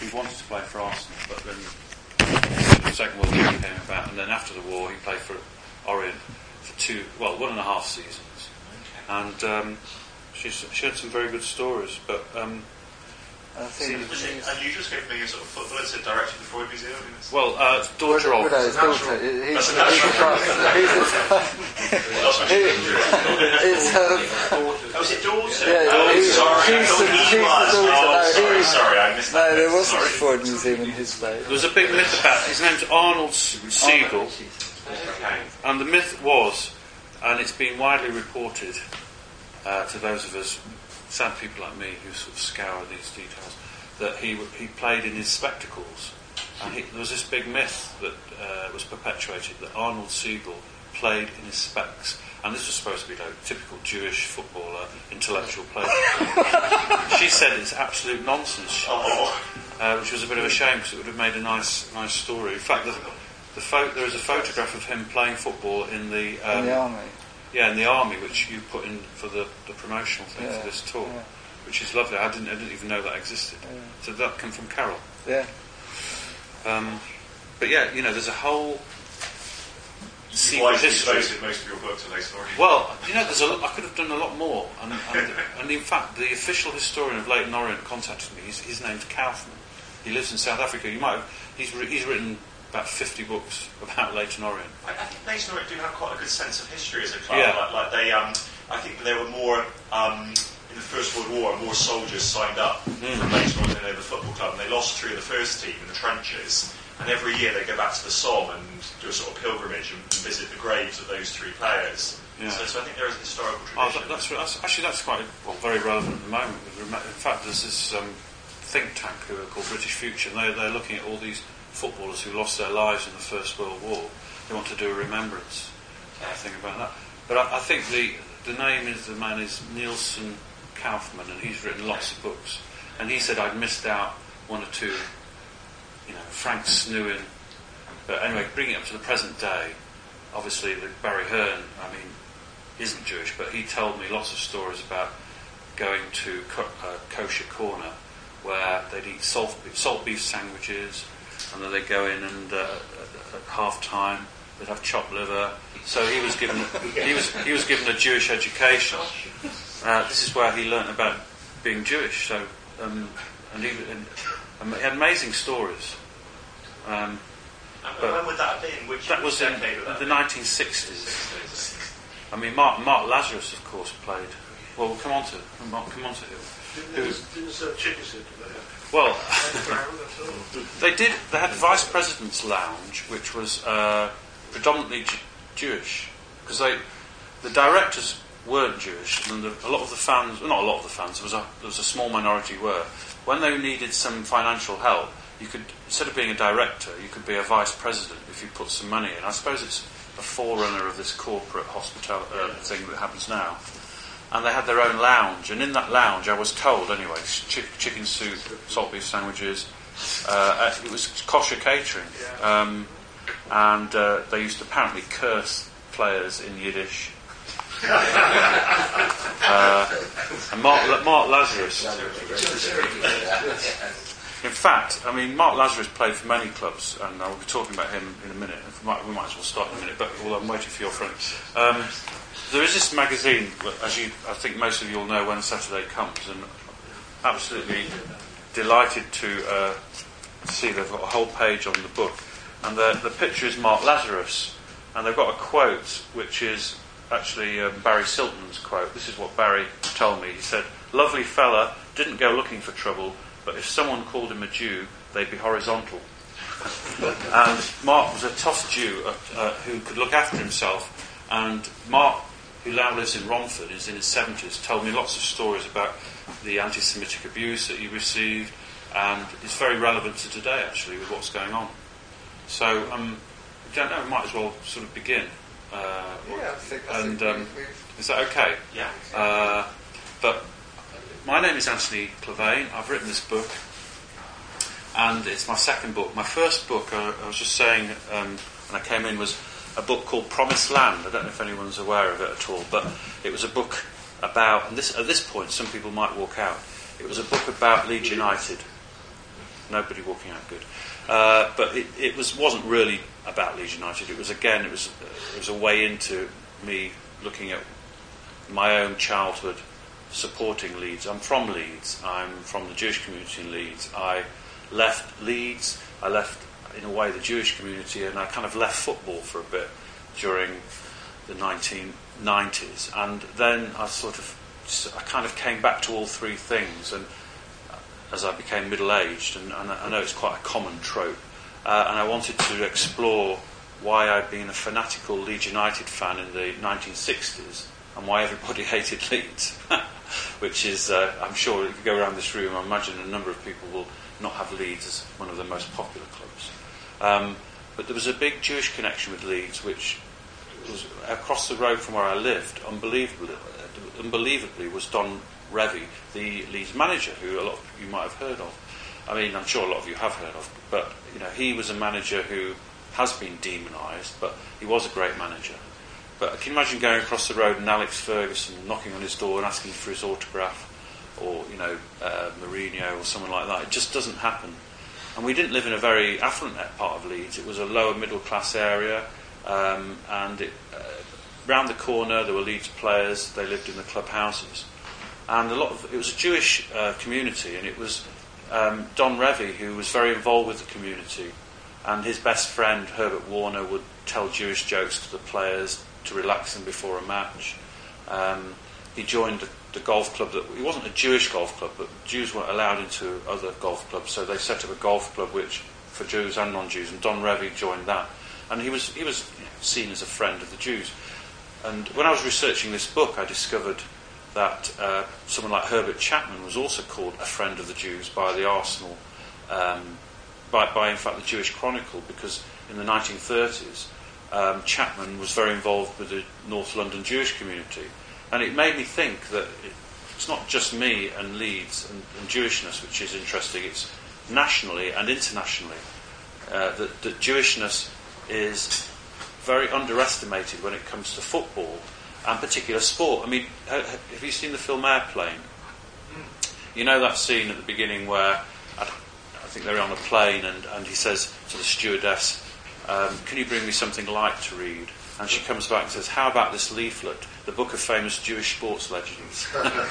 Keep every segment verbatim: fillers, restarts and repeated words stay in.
he wanted to play for Arsenal, but then the Second World War came about, and then after the war he played for Orient for two, well, one and a half seasons, and um, she she had some very good stories, but. Um, I think was it unusual to go from being a sort of footballer to director of the Freud Museum? I mean, well, uh, daughter of. His daughter. He's a It's her. Oh, was it daughter? Yeah, oh, he, sorry. she's the, He she's was. the daughter. Oh, no, sorry, he, sorry, I missed that. No, there bit. wasn't sorry. a Freud Museum in his day. There was a big myth about his name's Arnold Siegel, Okay. and the myth was, and it's been widely reported uh, to those of us sad people like me who sort of scour these details, that he he played in his spectacles, and he, there was this big myth that uh, was perpetuated that Arnold Siegel played in his specs, and this was supposed to be like typical Jewish footballer, intellectual player. She said it's absolute nonsense, Oh. uh, which was a bit of a shame because it would have made a nice nice story. In fact, the, the pho- there is a photograph of him playing football in the um, In the army. yeah in the army, which you put in for the, the promotional thing Yeah, for this tour. yeah. Which is lovely. I didn't, I didn't even know that existed. Yeah. So that came from Carol. Yeah. Um, but yeah, you know, there's a whole You've wisely devoted most of your book to those stories. Well, you know, there's a lot, I could have done a lot more. And, and, and in fact, the official historian of Leyton Orient contacted me. His, his name's Kaufman. He lives in South Africa. You might have, he's, re, he's written about fifty books about Leyton Orient. I, I think Leyton Orient do have quite a good sense of history as a club. Yeah. Like, like they, um, I think there were more. Um, in the First World War, more soldiers signed up Mm. from Leyton Orient than the football club, and they lost three of the first team in the trenches. And every year they go back to the Somme and do a sort of pilgrimage and, and visit the graves of those three players. Yeah. So, so I think there is a historical Oh, tradition. that, that's, that's actually that's quite well, very relevant at the moment. In fact, there's this um, think tank who are called British Future, and they, they're looking at all these footballers who lost their lives in the First World War. They want to do a remembrance uh, thing about that. But I, I think the the name is the man is Nielsen Kaufman, and he's written lots of books. And he said I'd missed out one or two, you know, Frank Snewin. But anyway, bringing it up to the present day, obviously the Barry Hearn, I mean, isn't Jewish, but he told me lots of stories about going to co- uh, Kosher Corner, where they'd eat salt, salt beef sandwiches, and then they'd go in and uh, at, at half time they'd have chopped liver. So he was given he was he was given a Jewish education. Uh, this is where he learnt about being Jewish. So um, and he, and, um, he had amazing stories. Um, and when would that have been? Which, that which was in decade would that the be? nineteen sixties. I mean, Mark, Mark Lazarus, of course, played. Well, we'll come on to Mark, come on to him. Who, Didn't serve chicken soup, did they? well, Brown, that's all. they did. They had Vice President's Lounge, which was uh, predominantly J- Jewish, because they, the directors weren't Jewish, and the, a lot of the fans, well, not a lot of the fans, there was a there was a small minority were. When they needed some financial help, you could, instead of being a director, you could be a vice president if you put some money in. I suppose it's a forerunner of this corporate hospitality uh, thing that happens now. And they had their own lounge, and in that lounge, I was told anyway, ch- chicken soup, salt beef sandwiches. Uh, it was kosher catering, um, and uh, they used to apparently curse players in Yiddish. uh, and Mark, Mark Lazarus. In fact, I mean, Mark Lazarus played for many clubs, and I'll be talking about him in a minute. We might, we might as well start in a minute, but well, I'm waiting for your friend. Um, there is this magazine, as you, I think most of you all know, When Saturday Comes, and absolutely delighted to uh, see they've got a whole page on the book. And the, the picture is Mark Lazarus, and they've got a quote which is actually um, Barry Silton's quote. This is what Barry told me. He said, "Lovely fella, didn't go looking for trouble, but if someone called him a Jew, they'd be horizontal." And Mark was a tough Jew uh, uh, who could look after himself. And Mark, who now lives in Romford, is in his seventies, told me lots of stories about the anti-Semitic abuse that he received, and it's very relevant to today, actually, with what's going on. So, um, I don't know, we might as well sort of begin. Uh, Yeah, I think, I and think um, we've, we've is that okay? Yeah. Uh, but my name is Anthony Clavane. I've written this book, and it's my second book. My first book, I, I was just saying um, when I came in, was a book called Promised Land. I don't know if anyone's aware of it at all, but it was a book about, and this, at this point some people might walk out, it was a book about Leeds United. Nobody walking out good. Uh, but it, it was wasn't really about Leeds United. It was again, it was it was a way into me looking at my own childhood supporting Leeds. I'm from Leeds. I'm from the Jewish community in Leeds. I left Leeds. I left, in a way, the Jewish community, and I kind of left football for a bit during the nineteen nineties. And then I sort of, I kind of came back to all three things. And as I became middle-aged, and, and I know it's quite a common trope, uh, and I wanted to explore why I'd been a fanatical Leeds United fan in the nineteen sixties and why everybody hated Leeds, which is, uh, I'm sure, if you go around this room, I imagine a number of people will not have Leeds as one of the most popular clubs. Um, but there was a big Jewish connection with Leeds, which was across the road from where I lived, unbelievably, unbelievably was Don Revie, the Leeds manager, who a lot of you might have heard of. I mean, I'm sure a lot of you have heard of, but you know, he was a manager who has been demonised, but he was a great manager. But I can imagine going across the road and Alex Ferguson knocking on his door and asking for his autograph, or you know, uh, Mourinho or someone like that. It just doesn't happen. And we didn't live in a very affluent part of Leeds. It was a lower middle class area, um, and it, uh, round the corner there were Leeds players. They lived in the club houses. And a lot of it was a Jewish uh, community, and it was um, Don Revie who was very involved with the community, and his best friend Herbert Warner would tell Jewish jokes to the players to relax them before a match. Um, he joined the, the golf club that he wasn't a Jewish golf club, but Jews weren't allowed into other golf clubs, so they set up a golf club which for Jews and non-Jews, and Don Revie joined that, and he was he was you know, seen as a friend of the Jews. And when I was researching this book, I discovered that uh, someone like Herbert Chapman was also called a friend of the Jews by the Arsenal, um, by, by in fact the Jewish Chronicle, because in the nineteen thirties um, Chapman was very involved with the North London Jewish community, and it made me think that it, it's not just me and Leeds and, and Jewishness which is interesting, it's nationally and internationally uh, that, that Jewishness is very underestimated when it comes to football and particular sport. I mean, have you seen the film Airplane? You know that scene at the beginning where I, I think they're on a plane and, and he says to the stewardess, um, can you bring me something light to read? And she comes back and says, how about this leaflet, the book of famous Jewish sports legends?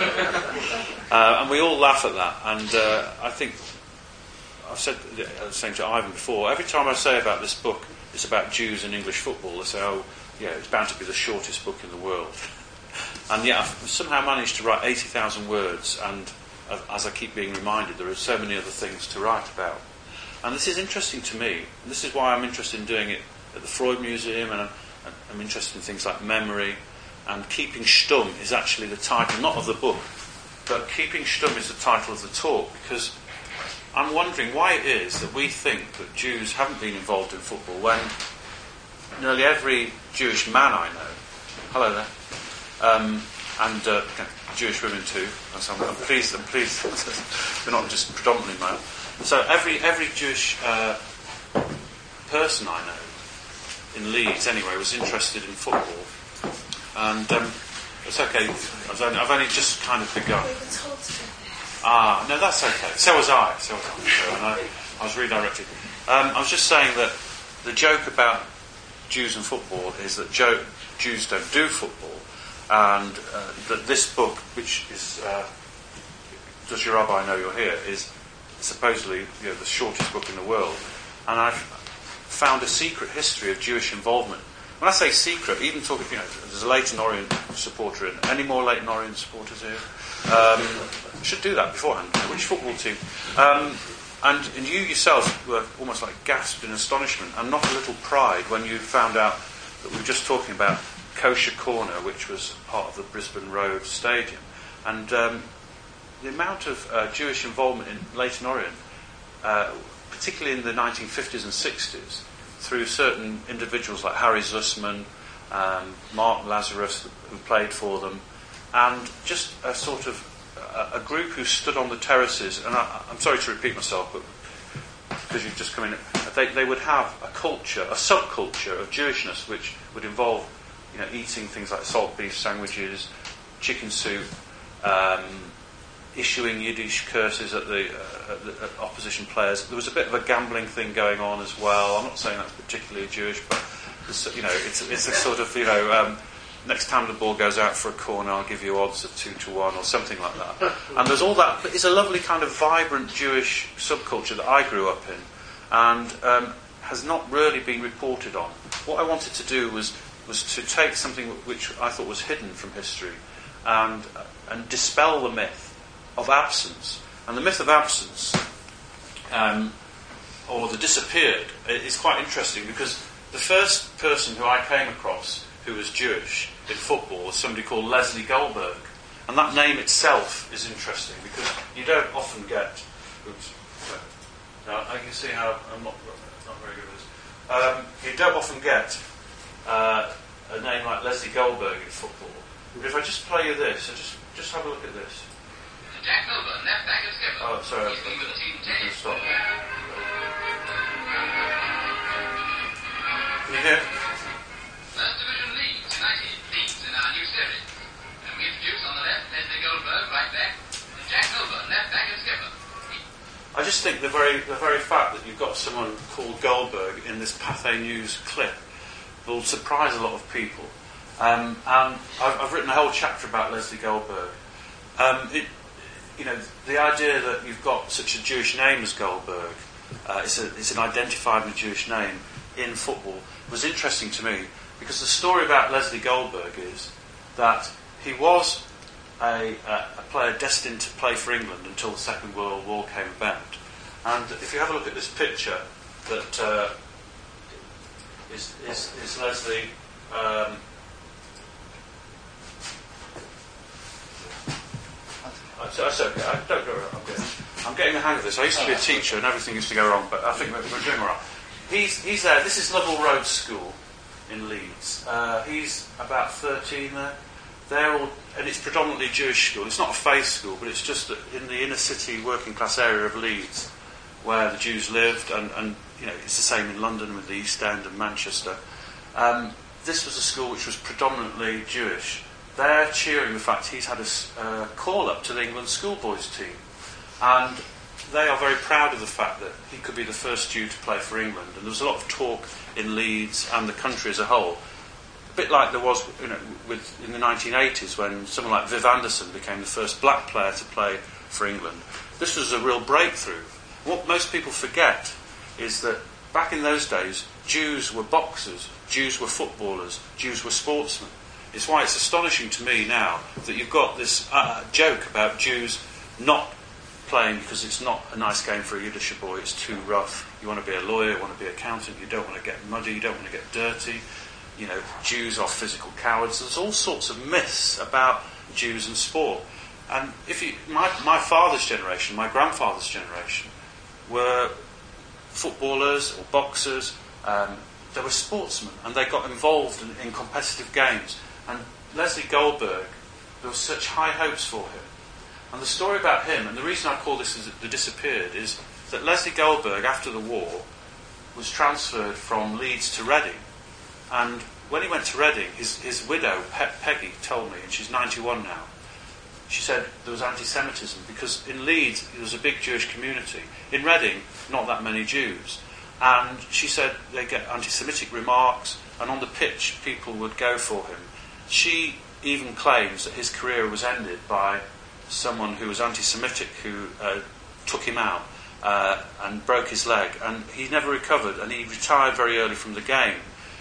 uh, and we all laugh at that. And uh, I think, I've said the same to Ivan before, every time I say about this book, it's about Jews and English football, they say, oh, yeah, it's bound to be the shortest book in the world. And yet I've somehow managed to write eighty thousand words, and uh, as I keep being reminded, there are so many other things to write about. And this is interesting to me. And this is why I'm interested in doing it at the Freud Museum, and I'm, I'm interested in things like memory. And Keeping Stumm is actually the title, not of the book, but Keeping Stumm is the title of the talk, because I'm wondering why it is that we think that Jews haven't been involved in football when nearly every Jewish man I know, hello there, um, and uh, Jewish women too, so I'm, I'm pleased, I'm pleased they're not just predominantly male. So every every Jewish uh, person I know, in Leeds anyway, was interested in football. And um, it's okay, I've only, I've only just kind of begun. Ah, no, that's okay. So was I. So was I. So, and I, I was redirected. Um, I was just saying that the joke about Jews and football is that Joe, Jews don't do football, and uh, that this book, which is uh, Does Your Rabbi Know You're Here, is supposedly you know, the shortest book in the world. And I've found a secret history of Jewish involvement. When I say secret, even talking, you know, there's a Leyton Orient supporter in. Any more Leyton Orient supporters here? Um, should do that beforehand. Which football team? Um, and, and you yourself were almost like gasped in astonishment and not a little pride when you found out that we were just talking about Kosher Corner, which was part of the Brisbane Road Stadium. And um, the amount of uh, Jewish involvement in Leyton Orient, uh, particularly in the nineteen fifties and sixties, through certain individuals like Harry Zussman, um, Mark Lazarus, who played for them, and just a sort of a, a group who stood on the terraces. And I, I'm sorry to repeat myself, but because you've just come in, they, they would have a culture, a subculture of Jewishness, which would involve, you know, eating things like salt beef sandwiches, chicken soup, um, issuing Yiddish curses at the, uh, at the at opposition players. There was a bit of a gambling thing going on as well. I'm not saying that's particularly Jewish, but it's, you know, it's it's a sort of, you know, um, next time the ball goes out for a corner, I'll give you odds of two to one or something like that. And there's all that. But it's a lovely kind of vibrant Jewish subculture that I grew up in, and um, has not really been reported on. What I wanted to do was was to take something which I thought was hidden from history, and and dispel the myth of absence. And the myth of absence, um, or the disappeared, is quite interesting, because the first person who I came across who was Jewish in football was somebody called Leslie Goldberg. And that name itself is interesting, because you don't often get... Oops. Now, I can see how I'm not, not very good at this. Um, you don't often get uh, a name like Leslie Goldberg in football. But if I just play you this, and just, just have a look at this. Jack Milburn, left back and skipper. Oh, sorry, He's been with the team I can ten. stop. Can you hear? First Division Leeds United leads in our new series. And we introduce on the left Leslie Goldberg, right back, and Jack Milburn, left back and skipper. I just think the very the very fact that you've got someone called Goldberg in this Pathé News clip will surprise a lot of people. Um, and I've, I've written a whole chapter about Leslie Goldberg. Um, it, you know, the idea that you've got such a Jewish name as Goldberg, uh, it's, a, it's an identifiable Jewish name in football, was interesting to me, because the story about Leslie Goldberg is that he was a, a, a player destined to play for England until the Second World War came about. And if you have a look at this picture, that uh, is, is, is Leslie... Um, That's okay. I don't go wrong. I'm getting, I'm getting the hang of this. I used to be a teacher and everything used to go wrong, but I think we're, we're doing all right. He's, he's there. This is Lovell Road School in Leeds. Uh, he's about thirteen there. They're all, and it's predominantly Jewish school. It's not a faith school, but it's just in the inner city working class area of Leeds where the Jews lived, and, and you know, it's the same in London with the East End and Manchester. Um, this was a school which was predominantly Jewish. They're cheering the fact he's had a uh, call-up to the England schoolboys team. And they are very proud of the fact that he could be the first Jew to play for England. And there was a lot of talk in Leeds and the country as a whole. A bit like there was, you know, with, in the nineteen eighties when someone like Viv Anderson became the first black player to play for England. This was a real breakthrough. What most people forget is that back in those days, Jews were boxers, Jews were footballers, Jews were sportsmen. It's why it's astonishing to me now that you've got this uh, joke about Jews not playing because it's not a nice game for a Yiddish boy, it's too rough. You want to be a lawyer, you want to be an accountant, you don't want to get muddy, you don't want to get dirty. You know, Jews are physical cowards. There's all sorts of myths about Jews and sport. And if you, my, my father's generation, my grandfather's generation, were footballers or boxers. Um, they were sportsmen, and they got involved in, in competitive games. And Leslie Goldberg, there were such high hopes for him. And the story about him, and the reason I call this The Disappeared, is that Leslie Goldberg, after the war, was transferred from Leeds to Reading. And when he went to Reading, his, his widow, Pe- Peggy, told me, and she's ninety-one now, she said there was anti-Semitism, because in Leeds there was a big Jewish community. In Reading, not that many Jews. And she said they get anti-Semitic remarks, and on the pitch people would go for him. She even claims that his career was ended by someone who was anti-Semitic who uh, took him out uh, and broke his leg, and he never recovered, and he retired very early from the game.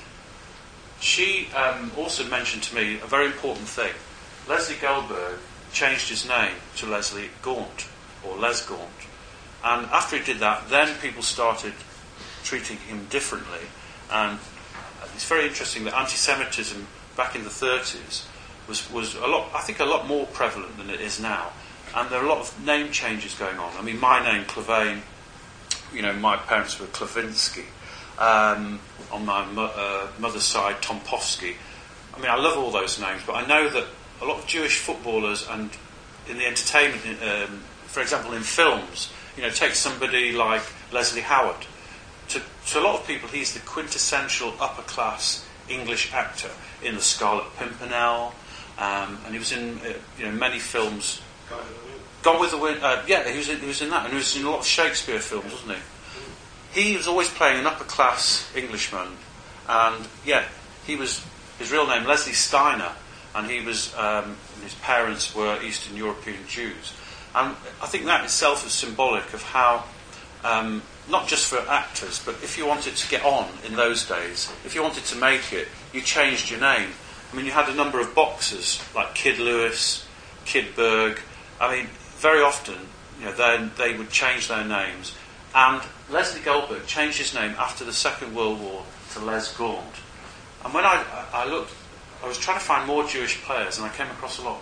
She um, also mentioned to me a very important thing. Leslie Goldberg changed his name to Leslie Gaunt, or Les Gaunt. And after he did that, then people started treating him differently. And it's very interesting that anti-Semitism back in the thirties was, was a lot, I think, a lot more prevalent than it is now. And there are a lot of name changes going on. I mean, my name, Clevane, you know, my parents were Klevinsky. Um, on my mo- uh, mother's side, Tompovsky. I mean, I love all those names, but I know that a lot of Jewish footballers and in the entertainment, um, for example, in films, you know, take somebody like Leslie Howard. To, to a lot of people, he's the quintessential upper-class English actor in The Scarlet Pimpernel, um, and he was in uh, you know many films. Guy in the Moon. Gone with the Wind. Uh, yeah, he was in, he was in that, and he was in a lot of Shakespeare films, wasn't he? He was always playing an upper class Englishman, and yeah, he was his real name Leslie Steiner, and he was um, his parents were Eastern European Jews, and I think that itself is symbolic of how. Um, not just for actors, but if you wanted to get on in those days, if you wanted to make it, you changed your name. I mean, you had a number of boxers, like Kid Lewis, Kid Berg. I mean, very often, you know, they, they would change their names. And Leslie Goldberg changed his name after the Second World War to Les Gaunt. And when I, I looked, I was trying to find more Jewish players, and I came across a lot.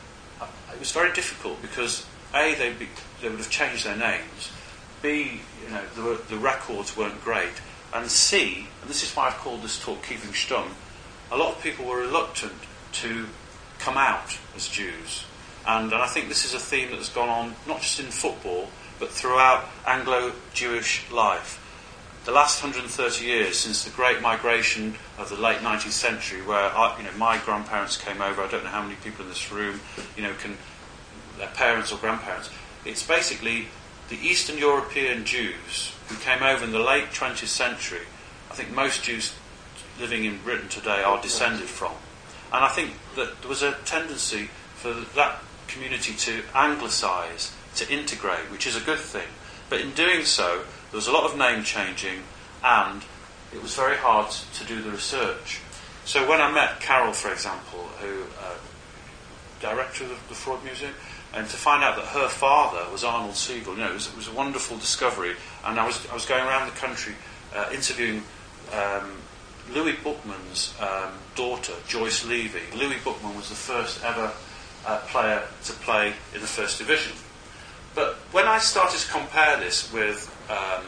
It was very difficult because, A, they'd be, they would have changed their names, B, you know, the, the records weren't great, and C, and this is why I've called this talk Keeping Stum, a lot of people were reluctant to come out as Jews. And, and I think this is a theme that has gone on not just in football, but throughout Anglo-Jewish life. The last one hundred thirty years since the Great Migration of the late nineteenth century, where I, you know, my grandparents came over, I don't know how many people in this room, you know, can their parents or grandparents. It's basically the Eastern European Jews who came over in the late twentieth century. I think most Jews living in Britain today are descended from. And I think that there was a tendency for that community to anglicise, to integrate, which is a good thing. But in doing so, there was a lot of name changing, and it was very hard to do the research. So when I met Carol, for example, who uh, director of the Freud Museum, and to find out that her father was Arnold Siegel, you know, it was, it was a wonderful discovery. And I was I was going around the country uh, interviewing um, Louis Bookman's um, daughter, Joyce Levy. Louis Bookman was the first ever uh, player to play in the First Division. But when I started to compare this with um,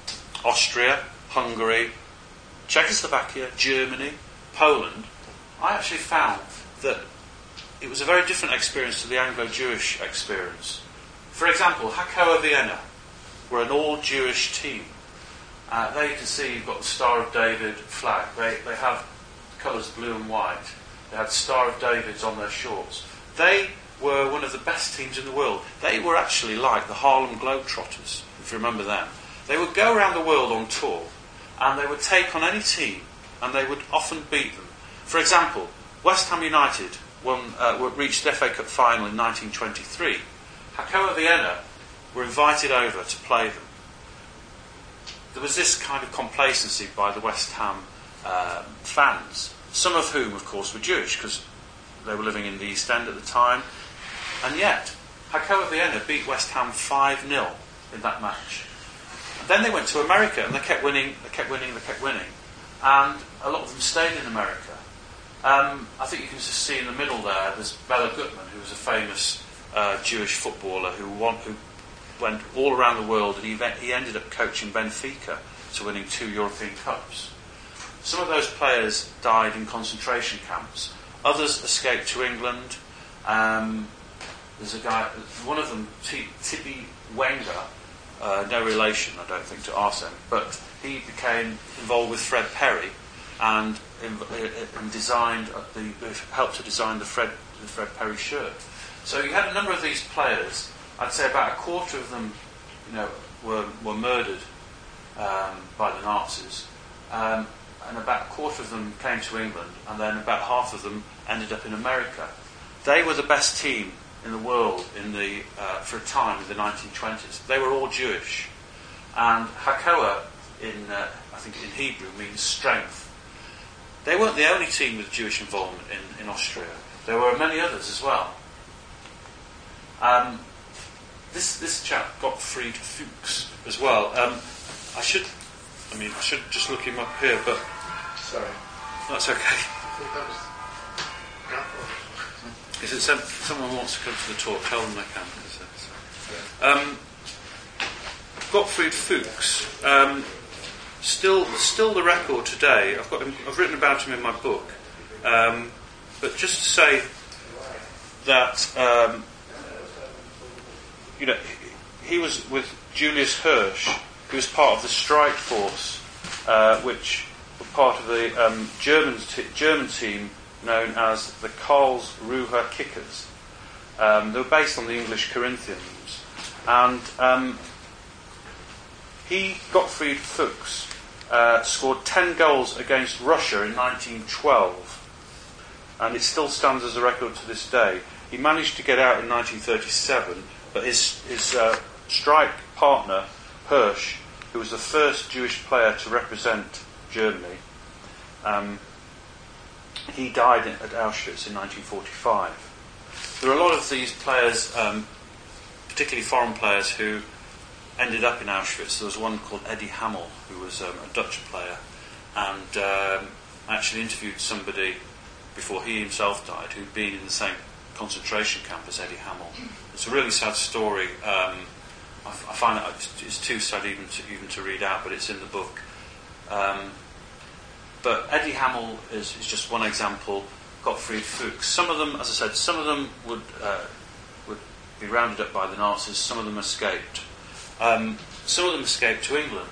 Austria, Hungary, Czechoslovakia, Germany, Poland, I actually found that it was a very different experience to the Anglo-Jewish experience. For example, Hakoah Vienna were an all-Jewish team. Uh, there you can see you've got the Star of David flag. They, they have colours blue and white. They had the Star of David's on their shorts. They were one of the best teams in the world. They were actually like the Harlem Globetrotters, if you remember them. They would go around the world on tour, and they would take on any team, and they would often beat them. For example, West Ham United won, uh, reached the F A Cup final in nineteen twenty-three. Hakoah Vienna were invited over to play them. There was this kind of complacency by the West Ham uh, fans, some of whom, of course, were Jewish, because they were living in the East End at the time. And yet, Hakoah Vienna beat West Ham five nil in that match. And then they went to America, and they kept winning, they kept winning, they kept winning. And a lot of them stayed in America. Um, I think you can just see in the middle there, there's Bela Gutman, who was a famous uh, Jewish footballer who, won, who went all around the world, and he, he ended up coaching Benfica to winning two European Cups. Some of those players died in concentration camps. Others escaped to England. Um, there's a guy, one of them, T- Tibi Wenger, uh, no relation, I don't think, to Arsene, but he became involved with Fred Perry and, and designed the, helped to design the Fred, the Fred Perry shirt. So you had a number of these players. I'd say about a quarter of them, you know, were were murdered um, by the Nazis, um, and about a quarter of them came to England, and then about half of them ended up in America. They were the best team in the world in the uh, for a time in the nineteen twenties. They were all Jewish, and Hakoah in uh, I think in Hebrew means strength. They weren't the only team with Jewish involvement in, in Austria. There were many others as well. Um, this this chap Gottfried Fuchs as well. Um, I should, I mean, I should just look him up here, but Sorry. that's okay. I think that was Gafford. Is it some, someone wants to come to the talk? Tell them they can. Um, Gottfried Fuchs, um, still still the record today. I've got him, I've written about him in my book, um, but just to say that um, you know he, he was with Julius Hirsch, who was part of the strike force, uh, which were part of the um, German t- German team known as the Karlsruher Kickers. Um, they were based on the English Corinthians. And um, he, Gottfried Fuchs, uh, scored ten goals against Russia in nineteen twelve. And it still stands as a record to this day. He managed to get out in nineteen thirty-seven, but his, his uh, strike partner, Hirsch, who was the first Jewish player to represent Germany, um, he died in, at Auschwitz in nineteen forty-five. There are a lot of these players, um, particularly foreign players, who ended up in Auschwitz. There was one called Eddie Hamel, who was um, a Dutch player, and um, I actually interviewed somebody before he himself died who'd been in the same concentration camp as Eddie Hamel. It's a really sad story. Um, I, I find it it's too sad even to, even to read out, but it's in the book. Um, but Eddie Hamel is, is just one example. Gottfried Fuchs. Some of them, as I said, some of them would uh, would be rounded up by the Nazis. Some of them escaped. Um, some of them escaped to England.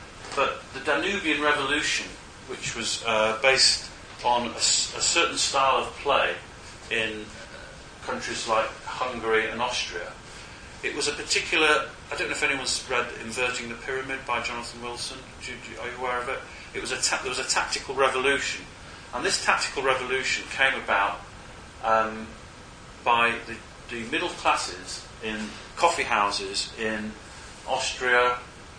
But the Danubian Revolution, which was uh, based on a, a certain style of play in countries like Hungary and Austria, it was a particular. I don't know if anyone's read Inverting the Pyramid by Jonathan Wilson. Do, do, are you aware of it? It was a ta- there was a tactical revolution, and this tactical revolution came about um, by the, the middle classes in coffee houses in Austria,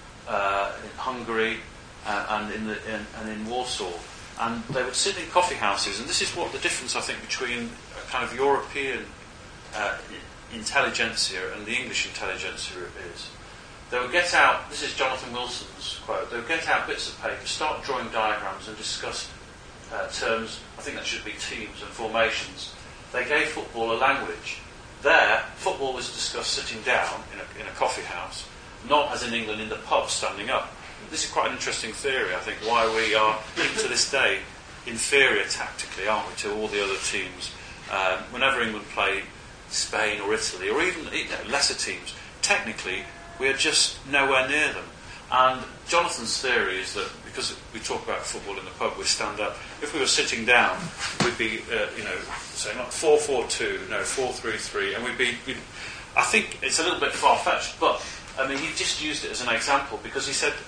uh, in Hungary, uh, and in the in, and in Warsaw. And they would sit in coffee houses, and this is what the difference, I think, between a kind of European uh, intelligentsia and the English intelligentsia is. They would get out, this is Jonathan Wilson's quote, they would get out bits of paper, start drawing diagrams and discuss uh, terms, I think that should be teams and formations. They gave football a language. There, football was discussed sitting down in a, in a coffee house, not as in England in the pub standing up. This is quite an interesting theory, I think, why we are, even to this day, inferior tactically, aren't we, to all the other teams. Um, whenever England play Spain or Italy, or even you know, lesser teams, technically, we are just nowhere near them. And Jonathan's theory is that, because we talk about football in the pub, we stand up. If we were sitting down, we'd be, uh, you know, say not four four two, no, four three three, and we'd be, we'd, I think it's a little bit far-fetched, but, I mean, he just used it as an example, because he said,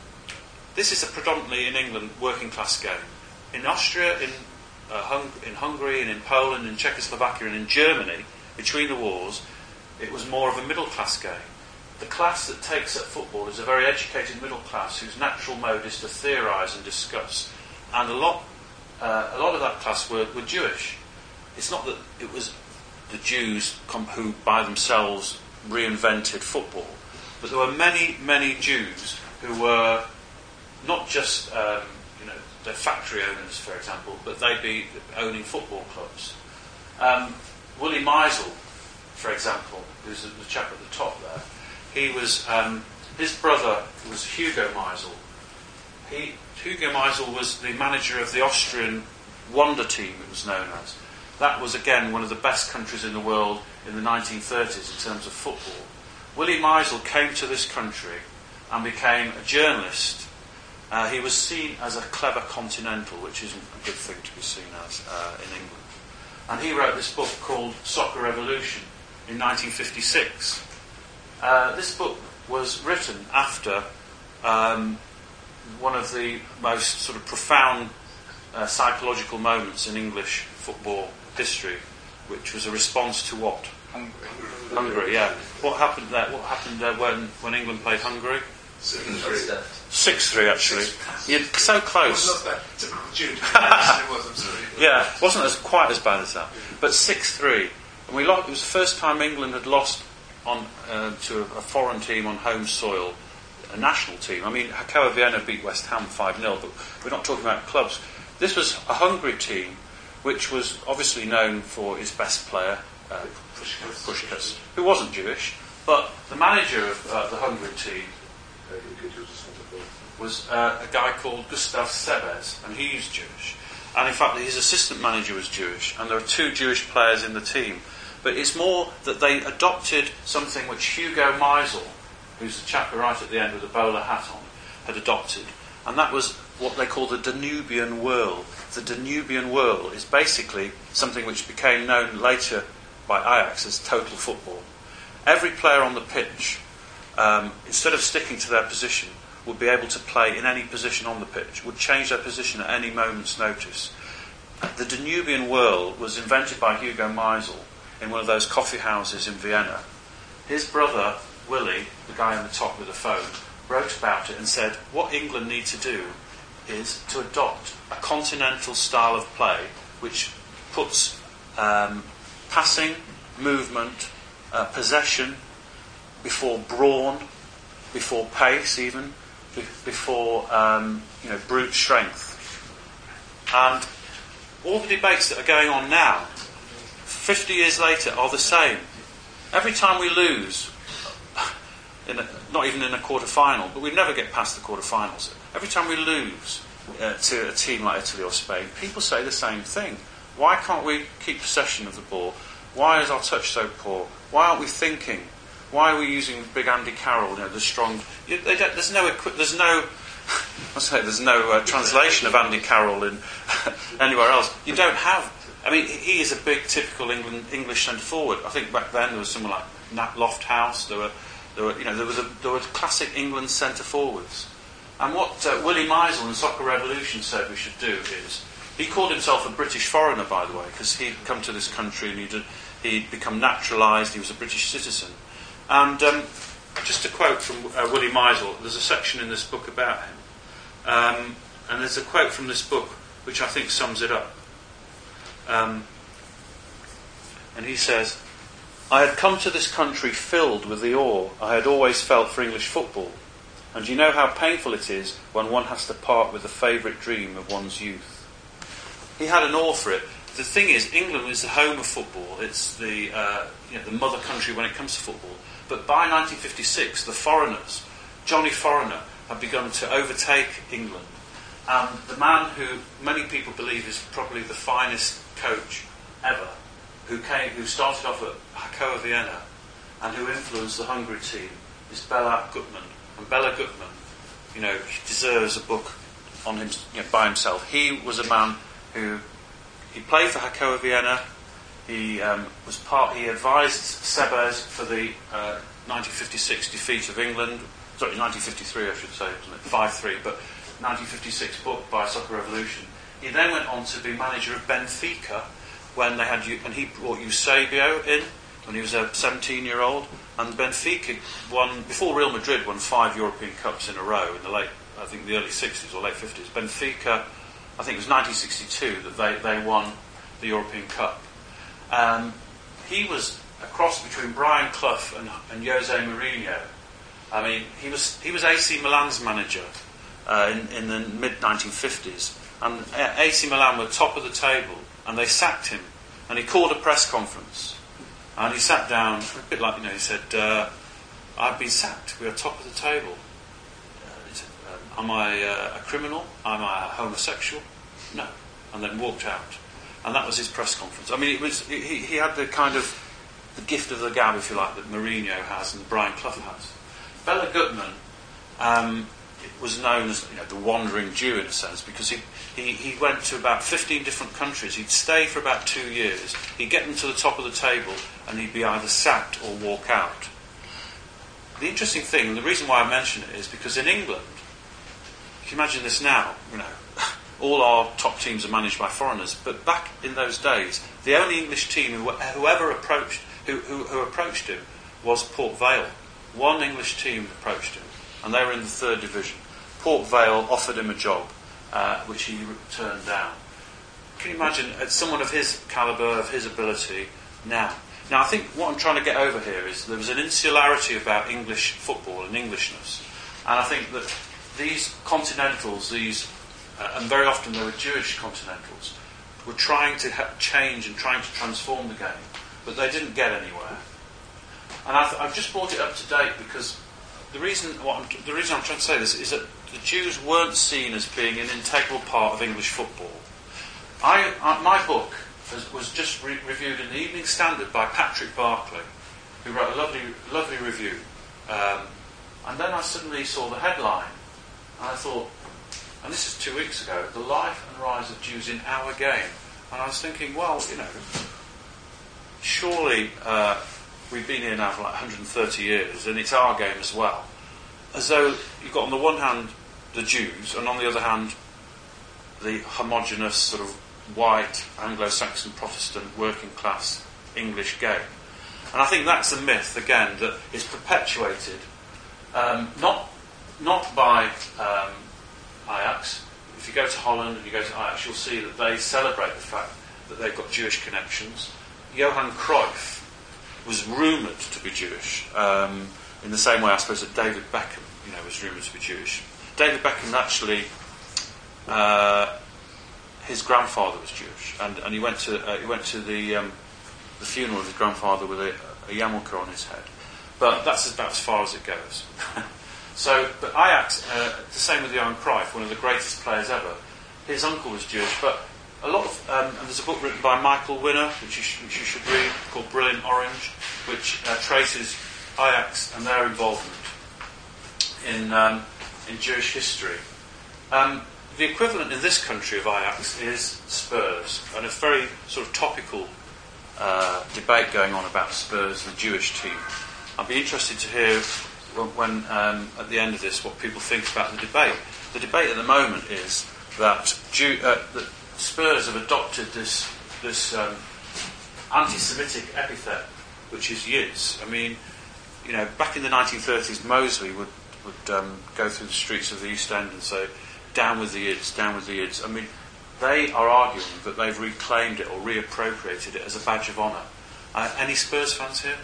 this is a predominantly, in England, working-class game. In Austria, in, uh, Hung- in Hungary, and in Poland, in Czechoslovakia, and in Germany, between the wars, it was more of a middle-class game. The class that takes up football is a very educated middle class whose natural mode is to theorise and discuss. And a lot uh, a lot of that class were, were Jewish. It's not that it was the Jews com- who, by themselves, reinvented football, but there were many, many Jews who were not just, um, you know, they're factory owners, for example, but they'd be owning football clubs. Um, Willie Meisel, for example, who's the, the chap at the top there, he was, um, his brother was Hugo Meisel. He, Hugo Meisel was the manager of the Austrian Wonder team, it was known as. That was, again, one of the best countries in the world in the nineteen thirties in terms of football. Willie Meisel came to this country and became a journalist. Uh, he was seen as a clever continental, which isn't a good thing to be seen as uh, in England. And he wrote this book called Soccer Revolution in nineteen fifty-six. Uh, this book was written after um, one of the most sort of profound uh, psychological moments in English football history, which was a response to what? Hungary. Hungary, yeah. What happened there? What happened there when, when England played Hungary? six three, actually. You're so close. It was not that typical Jude. It was, I'm sorry. Yeah, it wasn't as quite as bad as that. But six three. And we lost, it was the first time England had lost on uh, to a, a foreign team on home soil, a national team. I mean, Hakoah Vienna beat West Ham five nil, but we're not talking about clubs. This was a Hungary team, which was obviously known for his best player, uh, Puskás, who wasn't Jewish, but the manager of uh, the Hungary team was uh, a guy called Gustav Sebes, and he's Jewish. And in fact, his assistant manager was Jewish, and there are two Jewish players in the team. But it's more that they adopted something which Hugo Meisel, who's the chap right at the end with the bowler hat on, had adopted. And that was what they call the Danubian whirl. The Danubian whirl is basically something which became known later by Ajax as total football. Every player on the pitch, um, instead of sticking to their position, would be able to play in any position on the pitch, would change their position at any moment's notice. The Danubian whirl was invented by Hugo Meisel in one of those coffee houses in Vienna. His brother, Willie, the guy on the top with the phone, wrote about it and said, what England need to do is to adopt a continental style of play which puts um, passing, movement, uh, possession before brawn, before pace even, be- before um, you know brute strength. And all the debates that are going on now, fifty years later, are the same. Every time we lose, in a, not even in a quarter-final, but we never get past the quarter-finals. Every time we lose uh, to a team like Italy or Spain, people say the same thing. Why can't we keep possession of the ball? Why is our touch so poor? Why aren't we thinking? Why are we using big Andy Carroll? You know, the strong. You, they don't, there's no. Equi- there's no. I say there's no uh, translation of Andy Carroll in anywhere else. You don't have. I mean, he is a big typical England English centre forward. I think back then there was someone like Nat Lofthouse. There were, there were, you know, there was a, there were classic England centre forwards. And what uh, Willie Meisel in Soccer Revolution said we should do is, he called himself a British foreigner, by the way, because he'd come to this country and he'd, he'd become naturalised. He was a British citizen. And um, just a quote from uh, Willie Meisel. There's a section in this book about him, um, and there's a quote from this book which I think sums it up. Um, and he says, I had come to this country filled with the awe I had always felt for English football, and you know how painful it is when one has to part with the favourite dream of one's youth. He had an awe for it. The thing is, England is the home of football. It's the uh, you know, the mother country when it comes to football. But by nineteen fifty-six, the foreigners, Johnny Foreigner, had begun to overtake England. And the man who many people believe is probably the finest coach ever, who came, who started off at Hakoah Vienna and who influenced the Hungary team, is Bela Gutmann. And Bela Gutmann, you know, deserves a book on him, you know, by himself. He was a man who he played for Hakoah Vienna. He um, was part. He advised Sebes for the uh, nineteen fifty-six defeat of England. Sorry, nineteen fifty-three, I should say, wasn't it? five three, but nineteen fifty-six book by Soccer Revolution. He then went on to be manager of Benfica when they had, and he brought Eusebio in when he was a seventeen-year-old, and Benfica won before Real Madrid won five European Cups in a row in the late, I think, the early sixties or late fifties. Benfica, I think it was nineteen sixty-two that they, they won the European Cup. Um, he was a cross between Brian Clough and, and Jose Mourinho. I mean, he was he was A C Milan's manager uh, in, in the mid nineteen fifties, and A C Milan were top of the table, and they sacked him, and he called a press conference, and he sat down, a bit like, you know, he said, uh, I've been sacked, we are top of the table. Uh, he said, um, am I uh, a criminal? Am I a homosexual? No. And then walked out. And that was his press conference. I mean, it was he, he had the kind of the gift of the gab, if you like, that Mourinho has and Brian Clough has. Bela Gutmann um, was known as, you know, the wandering Jew in a sense, because he, he, he went to about fifteen different countries. He'd stay for about two years. He'd get them to the top of the table, and he'd be either sacked or walk out. The interesting thing, and the reason why I mention it, is because in England, you can imagine this now, you know, all our top teams are managed by foreigners, but back in those days, the only English team who, whoever approached who, who, who approached him was Port Vale. One English team approached him, and they were in the third division. Port Vale offered him a job, uh, which he turned down. Can you imagine uh, someone of his calibre, of his ability, now? Now, I think what I'm trying to get over here is there was an insularity about English football and Englishness, and I think that these continentals, these Uh, and very often they were Jewish continentals, were trying to ha- change and trying to transform the game, but they didn't get anywhere. And I've, I've just brought it up to date because the reason what I'm, the reason I'm trying to say this is that the Jews weren't seen as being an integral part of English football. I, I, my book was, was just re- reviewed in the Evening Standard by Patrick Barclay, who wrote a lovely, lovely review. Um, and then I suddenly saw the headline, and I thought, and this is two weeks ago, The Life and Rise of Jews in Our Game. And I was thinking, well, you know, surely uh, we've been here now for like one hundred thirty years, and it's our game as well. As though you've got on the one hand the Jews, and on the other hand the homogenous sort of white Anglo-Saxon Protestant working class English game. And I think that's a myth again that is perpetuated um, not not by um, Ajax. If you go to Holland and you go to Ajax, you'll see that they celebrate the fact that they've got Jewish connections. Johan Cruyff was rumoured to be Jewish, um, in the same way I suppose that David Beckham, you know, was rumoured to be Jewish. David Beckham actually, uh, his grandfather was Jewish, and, and he went to uh, he went to the um, the funeral of his grandfather with a, a yarmulke on his head. But that's about as far as it goes. So, but Ajax, uh, the same with Johan Cruyff, one of the greatest players ever. His uncle was Jewish, but a lot of um, and there's a book written by Michael Winner, which you, sh- which you should read, called Brilliant Orange, which uh, traces Ajax and their involvement in um, in Jewish history. Um, the equivalent in this country of Ajax is Spurs, and a very sort of topical uh, debate going on about Spurs, the Jewish team. I'd be interested to hear when, when um, at the end of this, what people think about the debate. The debate at the moment is that, Jew, uh, that Spurs have adopted this this um, anti-Semitic epithet, which is Yids. I mean, you know, back in the nineteen thirties, Mosley would would um, go through the streets of the East End and say, "Down with the Yids, down with the Yids." I mean, they are arguing that they've reclaimed it or reappropriated it as a badge of honour. Uh, any Spurs fans here?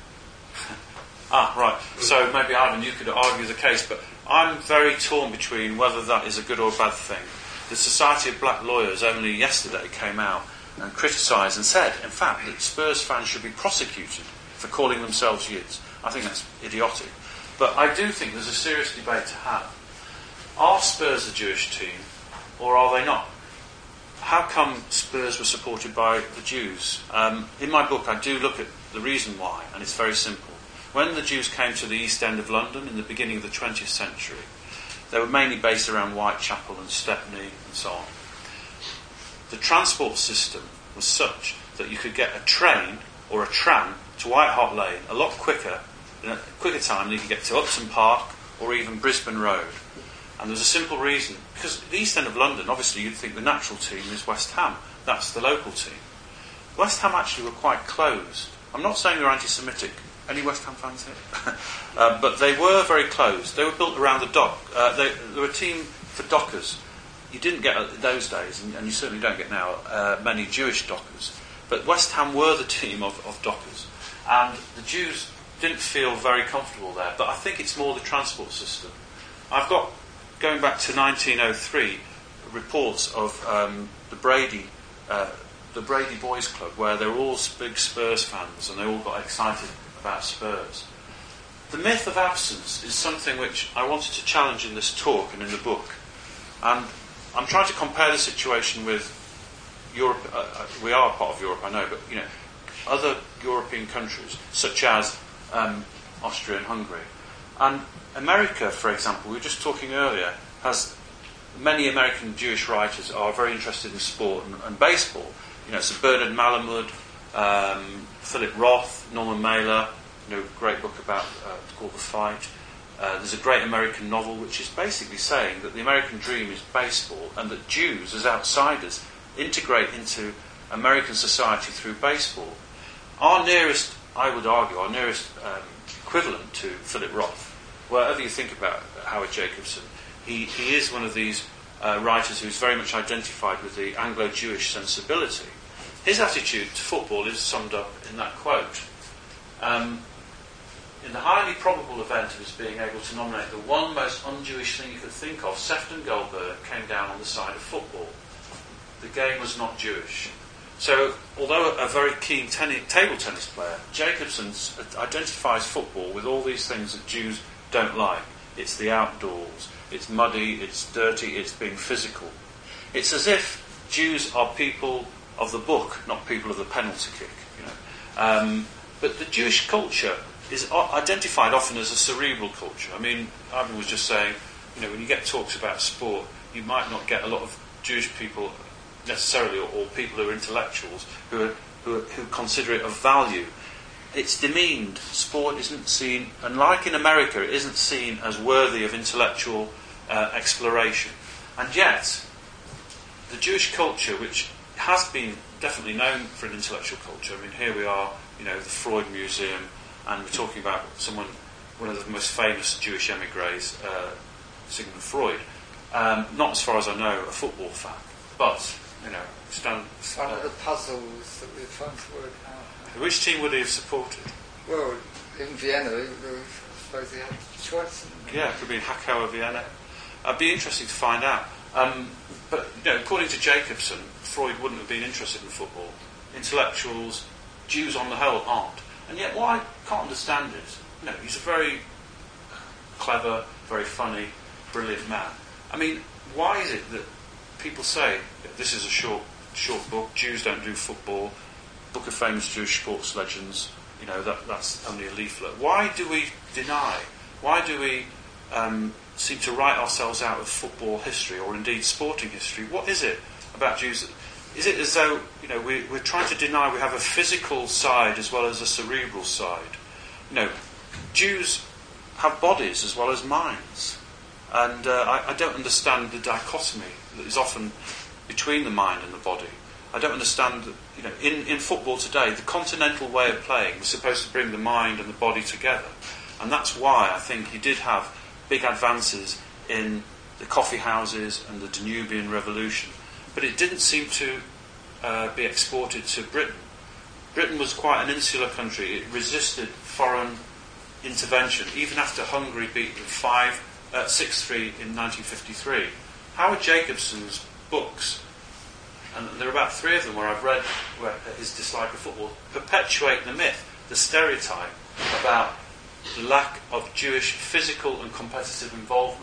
Ah, right. So maybe, Ivan, you could argue the case, but I'm very torn between whether that is a good or a bad thing. The Society of Black Lawyers only yesterday came out and criticised and said, in fact, that Spurs fans should be prosecuted for calling themselves Yids. I think that's idiotic. But I do think there's a serious debate to have. Are Spurs a Jewish team, or are they not? How come Spurs were supported by the Jews? Um, in my book, I do look at the reason why, and it's very simple. When the Jews came to the East End of London in the beginning of the twentieth century, they were mainly based around Whitechapel and Stepney and so on. The transport system was such that you could get a train or a tram to White Hart Lane a lot quicker, in a quicker time than you could get to Upton Park or even Brisbane Road. And there's a simple reason. Because the East End of London, obviously you'd think the natural team is West Ham. That's the local team. West Ham actually were quite closed. I'm not saying they're anti-Semitic. Any West Ham fans here? uh, but they were very closed. They were built around the dock. Uh, they, they were a team for dockers. You didn't get, in those days, and, and you certainly don't get now, uh, many Jewish dockers. But West Ham were the team of, of dockers. And the Jews didn't feel very comfortable there. But I think it's more the transport system. I've got, going back to nineteen oh three, reports of um, the Brady uh, the Brady Boys Club, where they were all big Spurs fans, and they all got excited about Spurs. The myth of absence is something which I wanted to challenge in this talk and in the book. And I'm trying to compare the situation with Europe. Uh, we are part of Europe, I know, but you know, other European countries such as um, Austria and Hungary. And America, for example, we were just talking earlier, has many American Jewish writers are very interested in sport and, and baseball. You know, so Bernard Malamud, um, Philip Roth, Norman Mailer, you know, great book about uh, called The Fight. Uh, there's a great American novel which is basically saying that the American dream is baseball, and that Jews, as outsiders, integrate into American society through baseball. Our nearest, I would argue, our nearest um, equivalent to Philip Roth, whatever you think about Howard Jacobson, he, he is one of these uh, writers who's very much identified with the Anglo-Jewish sensibility. His attitude to football is summed up in that quote. Um, in the highly probable event of his being able to nominate the one most un-Jewish thing he could think of, Sefton Goldberg came down on the side of football. The game was not Jewish. So, although a very keen ten- table tennis player, Jacobson identifies football with all these things that Jews don't like. It's the outdoors, it's muddy, it's dirty, it's being physical. It's as if Jews are people of the book, not people of the penalty kick. You know. Um, but the Jewish culture is identified often as a cerebral culture. I mean, Ivan was just saying, you know, when you get talks about sport, you might not get a lot of Jewish people necessarily, or, or people who are intellectuals, who are who, who consider it of value. It's demeaned. Sport isn't seen, and like in America, it isn't seen as worthy of intellectual uh, exploration. And yet, the Jewish culture, which has been definitely known for an intellectual culture, I mean, here we are, you know, the Freud Museum, and we're talking about someone, one of the most famous Jewish emigres, uh, Sigmund Freud. Um, not as far as I know, a football fan, but, you know, stand, It's one of the puzzles that we're trying to work out. which team would he have supported? Well, in Vienna, I suppose he had a choice. Yeah, it could be Hakow or Vienna. It'd be interesting to find out. Um, but, you know, according to Jacobson, Freud wouldn't have been interested in football. Intellectuals, Jews on the whole, aren't. And yet, what I can't understand is, you know, he's a very clever, very funny, brilliant man. I mean, why is it that people say, this is a short, short book, Jews don't do football, Book of Famous Jewish Sports Legends, you know, that, that's only a leaflet. Why do we deny, why do we um, seem to write ourselves out of football history, or indeed sporting history? What is it about Jews? Is it as though, you know, we, we're trying to deny we have a physical side as well as a cerebral side? You know, Jews have bodies as well as minds. And uh, I, I don't understand the dichotomy that is often between the mind and the body. I don't understand that, you know, in, in football today, the continental way of playing was supposed to bring the mind and the body together. And that's why I think he did have big advances in the coffee houses and the Danubian Revolution. But it didn't seem to uh, be exported to Britain. Britain was quite an insular country. It resisted foreign intervention, even after Hungary beat them five, uh, six three in nineteen fifty-three. Howard Jacobson's books, and there are about three of them where I've read where his dislike of football, perpetuate the myth, the stereotype about the lack of Jewish physical and competitive involvement.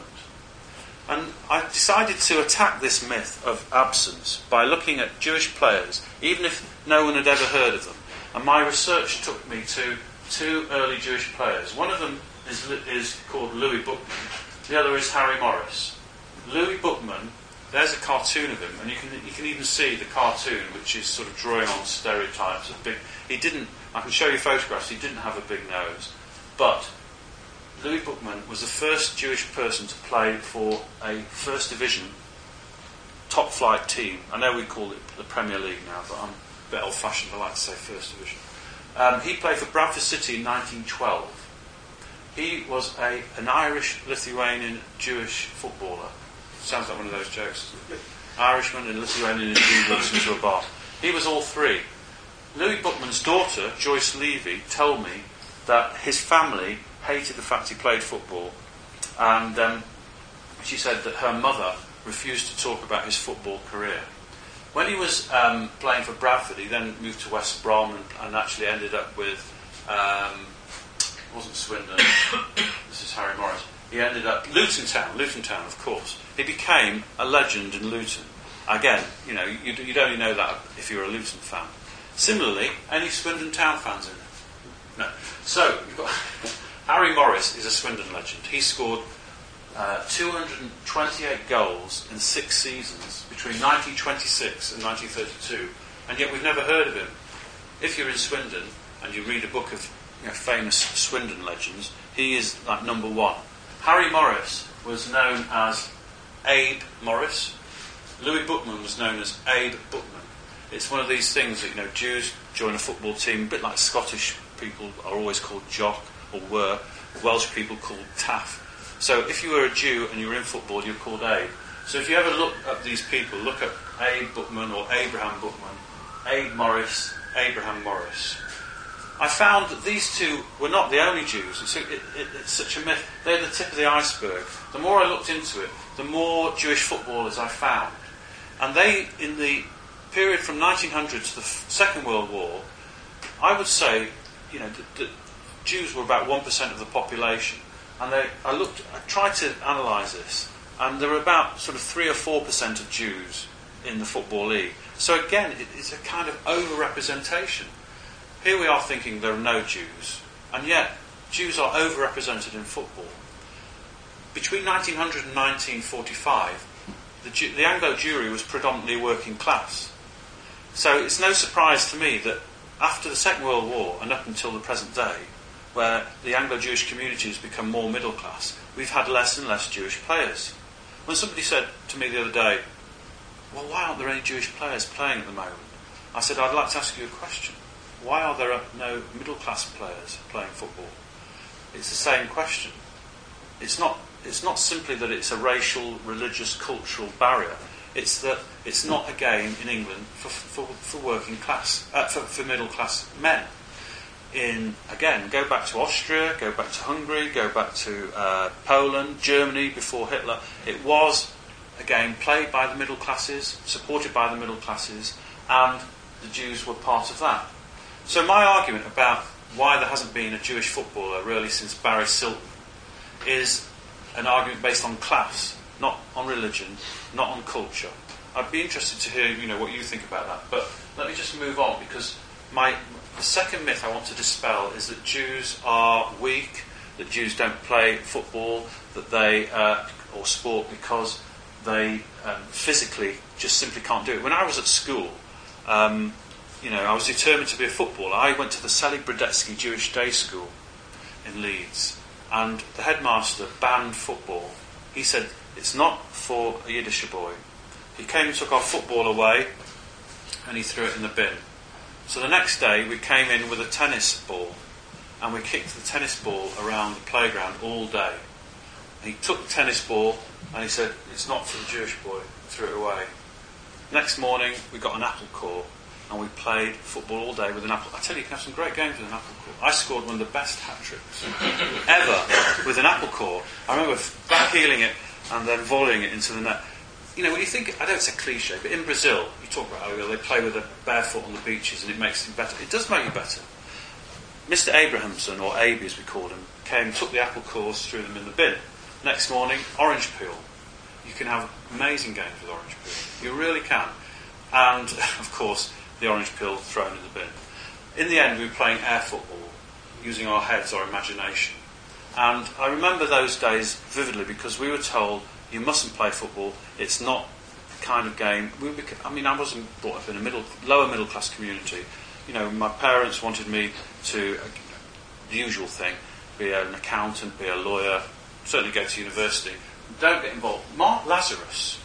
And I decided to attack this myth of absence by looking at Jewish players, even if no one had ever heard of them. And my research took me to two early Jewish players. One of them is, is called Louis Bookman. The other is Harry Morris. Louis Bookman, there's a cartoon of him, and you can you can even see the cartoon, which is sort of drawing on stereotypes of big. He didn't. I can show you photographs. He didn't have a big nose, but Louis Bookman was the first Jewish person to play for a First Division top flight team. I know we call it the Premier League now, but I'm a bit old-fashioned. I like to say First Division. Um, he played for Bradford City in nineteen twelve. He was a an Irish-Lithuanian Jewish footballer. Sounds like one of those jokes. Irishman and Lithuanian and Jew walks into a bar. He was all three. Louis Bookman's daughter, Joyce Levy, told me that his family hated the fact he played football, and um, she said that her mother refused to talk about his football career. When he was um, playing for Bradford, he then moved to West Brom and, and actually ended up with, um, it wasn't Swindon, this is Harry Morris. He ended up Luton Town, Luton Town, of course. He became a legend in Luton. Again, you know, you'd, you'd only know that if you were a Luton fan. Similarly, any Swindon Town fans in it? No. So, you've got Harry Morris is a Swindon legend. He scored uh, two hundred twenty-eight goals in six seasons between nineteen twenty-six and nineteen thirty-two, and yet we've never heard of him. If you're in Swindon and you read a book of, you know, famous Swindon legends, he is like number one. Harry Morris was known as Abe Morris. Louis Bookman was known as Abe Bookman. It's one of these things that, you know, Jews join a football team, a bit like Scottish people are always called Jock, or were, Welsh people called Taff. So if you were a Jew and you were in football, you're called Abe. So if you ever look at these people, look at Abe Bookman or Abraham Bookman, Abe Morris, Abraham Morris. I found that these two were not the only Jews. It's, it, it, it's such a myth. They're the tip of the iceberg. The more I looked into it, the more Jewish footballers I found. And they, in the period from nineteen hundred to the Second World War, I would say, you know, that, that Jews were about one percent of the population. And they, I looked, I tried to analyse this, and there were about sort of three or four percent of Jews in the Football League. So again, it, it's a kind of over-representation. Here we are thinking there are no Jews, and yet Jews are overrepresented in football. Between nineteen hundred and nineteen forty-five, the, Jew, the Anglo Jewry was predominantly working class. So it's no surprise to me that after the Second World War and up until the present day, where the Anglo-Jewish community has become more middle class, we've had less and less Jewish players. When somebody said to me the other day, well, why aren't there any Jewish players playing at the moment? I said, I'd like to ask you a question. Why are there no middle class players playing football? It's the same question. It's not, it's not simply that it's a racial, religious, cultural barrier. It's that it's not a game in England for, for, for working class, uh, for, for middle class men. In, again, go back to Austria, go back to Hungary, go back to uh, Poland, Germany before Hitler. It was a game played by the middle classes, supported by the middle classes, and the Jews were part of that. So my argument about why there hasn't been a Jewish footballer really since Barry Silton is an argument based on class, not on religion, not on culture. I'd be interested to hear, you know, what you think about that. But let me just move on, because my the second myth I want to dispel is that Jews are weak, that Jews don't play football, that they uh, or sport because they um, physically just simply can't do it. When I was at school, um, you know, I was determined to be a footballer. I went to the Selig Brodetsky Jewish Day School in Leeds, and the headmaster banned football. He said, it's not for a Yiddish boy. He came and took our football away, and he threw it in the bin. So the next day we came in with a tennis ball, and we kicked the tennis ball around the playground all day. And he took the tennis ball and he said, it's not for the Jewish boy, threw it away. Next morning we got an apple core and we played football all day with an apple. I tell you, you can have some great games with an apple core. I scored one of the best hat-tricks ever with an apple core. I remember backheeling it and then volleying it into the net. You know, when you think, I know it's a cliche, but in Brazil, you talk about how they play with a barefoot on the beaches and it makes them better. It does make you better. Mister Abrahamson, or Aby as we called him, came, took the apple cores, threw them in the bin. Next morning, orange peel. You can have amazing games with orange peel. You really can. And, of course, the orange peel thrown in the bin. In the end, we were playing air football, using our heads, our imagination. And I remember those days vividly because we were told, you mustn't play football, it's not the kind of game. We beca- I mean, I wasn't brought up in a middle, lower middle class community. You know, my parents wanted me to, uh, the usual thing, be an accountant, be a lawyer, certainly go to university. Don't get involved. Mark Lazarus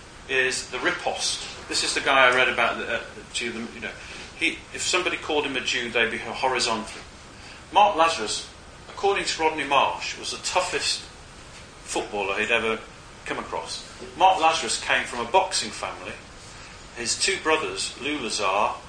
is the riposte. This is the guy I read about. Uh, to them, you know, he, if somebody called him a Jew, they'd be horizontal. Mark Lazarus, according to Rodney Marsh, was the toughest footballer he'd ever come across. Mark Lazarus came from a boxing family. His two brothers, Lou Lazar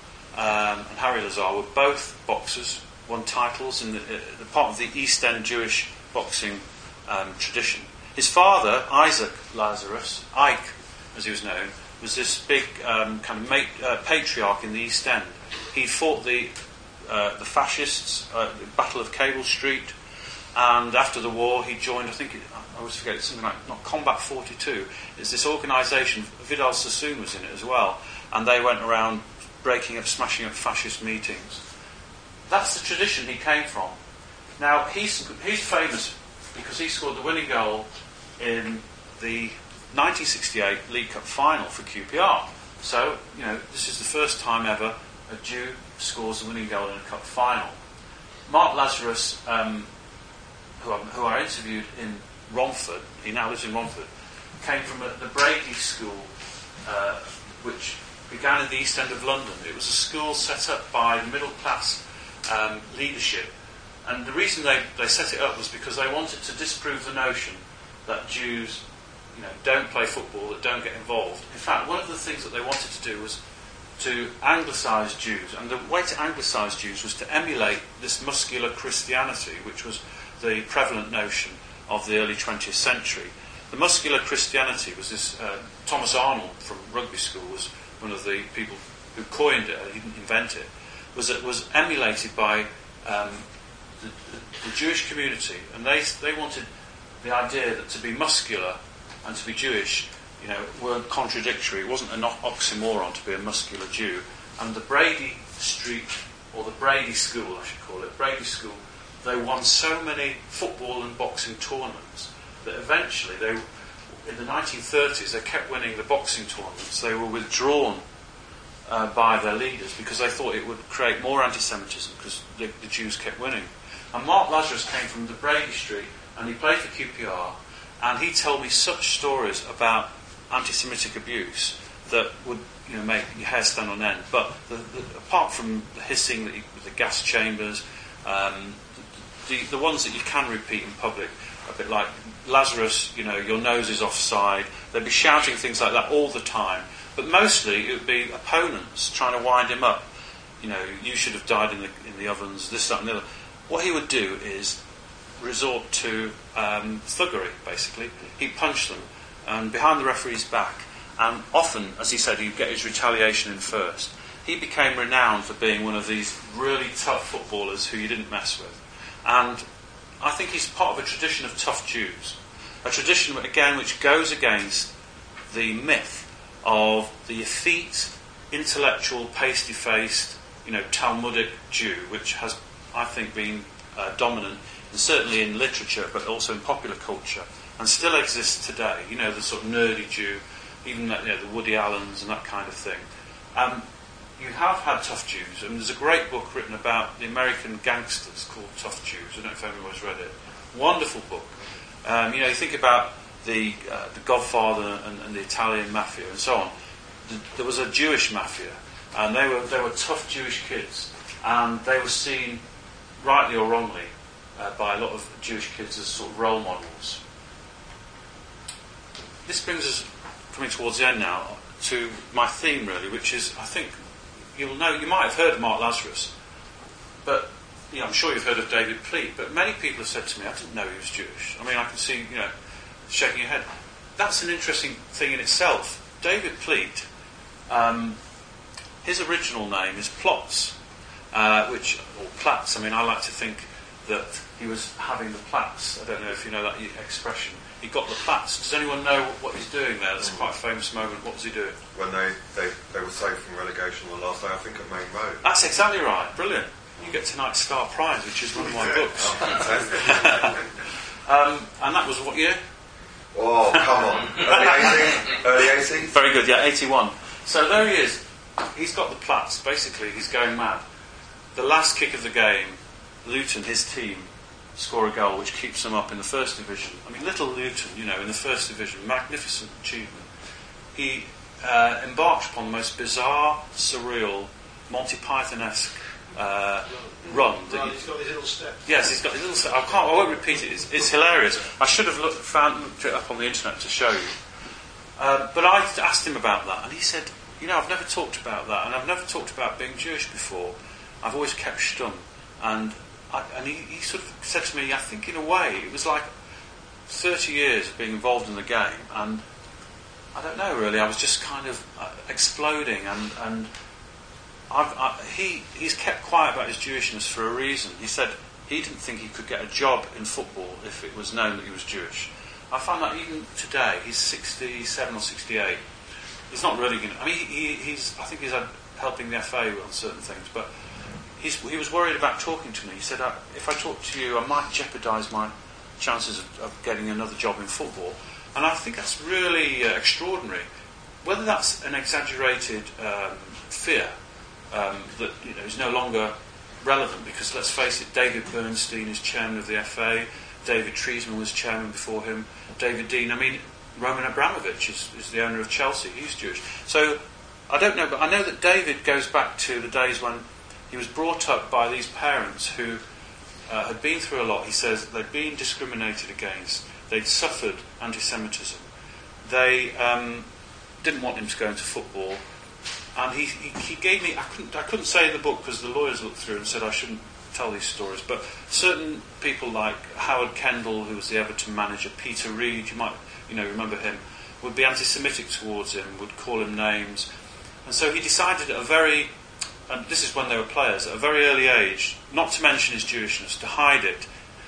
um, and Harry Lazar, were both boxers, won titles in the, uh, the part of the East End Jewish boxing um, tradition. His father, Isaac Lazarus, Ike as he was known, was this big um, kind of mate, uh, patriarch in the East End. He fought the uh, the fascists, uh, the Battle of Cable Street, and after the war he joined, I think, it, I always forget, it's something like, not Combat forty-two, it's this organisation, Vidal Sassoon was in it as well, and they went around breaking up, smashing up fascist meetings. That's the tradition he came from. Now, he's, he's famous because he scored the winning goal in the nineteen sixty-eight League Cup final for Q P R. So, you know, this is the first time ever a Jew scores the winning goal in a cup final. Mark Lazarus, um, who, I, who I interviewed in Romford, he now lives in Romford, came from a, the Brady School, uh, which began in the East End of London. It was a school set up by the middle class um, leadership. And the reason they, they set it up was because they wanted to disprove the notion that Jews, you know, don't play football, that don't get involved. In fact, one of the things that they wanted to do was to anglicise Jews. And the way to anglicise Jews was to emulate this muscular Christianity, which was the prevalent notion of the early twentieth century. The muscular Christianity was this, uh, Thomas Arnold from rugby school was one of the people who coined it, he didn't invent it, was it was emulated by um, the, the, the Jewish community, and they they wanted the idea that to be muscular and to be Jewish, you know, weren't contradictory. It wasn't an oxymoron to be a muscular Jew. And the Brady Street, or the Brady School, I should call it, Brady School, they won so many football and boxing tournaments that eventually they, in the nineteen thirties, they kept winning the boxing tournaments. They were withdrawn uh, by their leaders because they thought it would create more anti-Semitism because the, the Jews kept winning. And Mark Lazarus came from the Brady Street and he played for Q P R, and he told me such stories about anti-Semitic abuse that would, you know, make your hair stand on end. But the, the, apart from the hissing, that you, the gas chambers, um, the, the ones that you can repeat in public, a bit like Lazarus, you know, your nose is offside. They'd be shouting things like that all the time. But mostly it would be opponents trying to wind him up. You know, you should have died in the in the ovens, this, that and the other. What he would do is resort to um, thuggery, basically. He'd punch them and behind the referee's back. And often, as he said, he'd get his retaliation in first. He became renowned for being one of these really tough footballers who you didn't mess with. And I think he's part of a tradition of tough Jews. A tradition, again, which goes against the myth of the effete, intellectual, pasty-faced, you know, Talmudic Jew, which has, I think, been uh, dominant, and certainly in literature, but also in popular culture, and still exists today. You know, the sort of nerdy Jew, even, you know, the Woody Allens and that kind of thing. Um, you have had tough Jews, and there's a great book written about the American gangsters called Tough Jews. I don't know if anyone's read it. Wonderful book. Um, you know, you think about the uh, the Godfather and, and the Italian mafia and so on. The, there was a Jewish mafia, and they were they were tough Jewish kids, and they were seen, rightly or wrongly, uh, by a lot of Jewish kids as sort of role models. This brings us, coming towards the end now, to my theme really, which is, I think you'll know, you might have heard of Mark Lazarus, but you know, I'm sure you've heard of David Pleat, but many people have said to me, I didn't know he was Jewish. I mean, I can see, you know, shaking your head. That's an interesting thing in itself. David Pleat, um, his original name is Plotz, uh, which, or Platz, I mean, I like to think that he was having the Platz. I don't know if you know that expression. He got the Platz. Does anyone know what he's doing there? That's quite a famous moment. What was he doing? When they, they, they were saved from relegation on the last day, I think, at Main Road. That's exactly right. Brilliant. You get tonight's Star Prize, which is one of my Yeah. books. Oh, fantastic. um, and that was what year? Oh, come on. Early eighties? Early eighties? Very good, yeah, eighty-one. So there he is. He's got the Platz. Basically, he's going mad. The last kick of the game, Luton, his team, score a goal which keeps them up in the first division. I mean, little Luton, you know, in the first division, magnificent achievement. He uh, embarked upon the most bizarre, surreal, Monty Python-esque uh, run. That Well, you, he's got his little steps. yes, he's got his little. I can't. I won't repeat it. It's, it's hilarious. I should have looked, found, looked it up on the internet to show you. Uh, but I asked him about that, and he said, "You know, I've never talked about that, and I've never talked about being Jewish before. I've always kept stum." And I, and he, he sort of said to me, "I think in a way it was like thirty years of being involved in the game, and I don't know really. I was just kind of uh, exploding, and and." I've, I, he he's kept quiet about his Jewishness for a reason. He said he didn't think he could get a job in football if it was known that he was Jewish. I found that even today, he's sixty-seven or sixty-eight. He's not really going to... I mean, he, he's I think he's had, helping the F A on certain things, but he's, he was worried about talking to me. He said, I, if I talk to you, I might jeopardise my chances of, of getting another job in football. And I think that's really uh, extraordinary. Whether that's an exaggerated um, fear... Um, that you know is no longer relevant, because let's face it, David Bernstein is chairman of the F A, David Treisman was chairman before him, David Dean, I mean, Roman Abramovich is, is the owner of Chelsea, he's Jewish. So, I don't know, but I know that David goes back to the days when he was brought up by these parents who uh, had been through a lot. He says they'd been discriminated against, they'd suffered anti-Semitism, they um, didn't want him to go into football. And he, he, he gave me, I couldn't, I couldn't say in the book because the lawyers looked through and said I shouldn't tell these stories, but certain people like Howard Kendall, who was the Everton manager, Peter Reid, you might you know remember him, would be anti-Semitic towards him, would call him names. And so he decided at a very, and this is when they were players, at a very early age, not to mention his Jewishness, to hide it,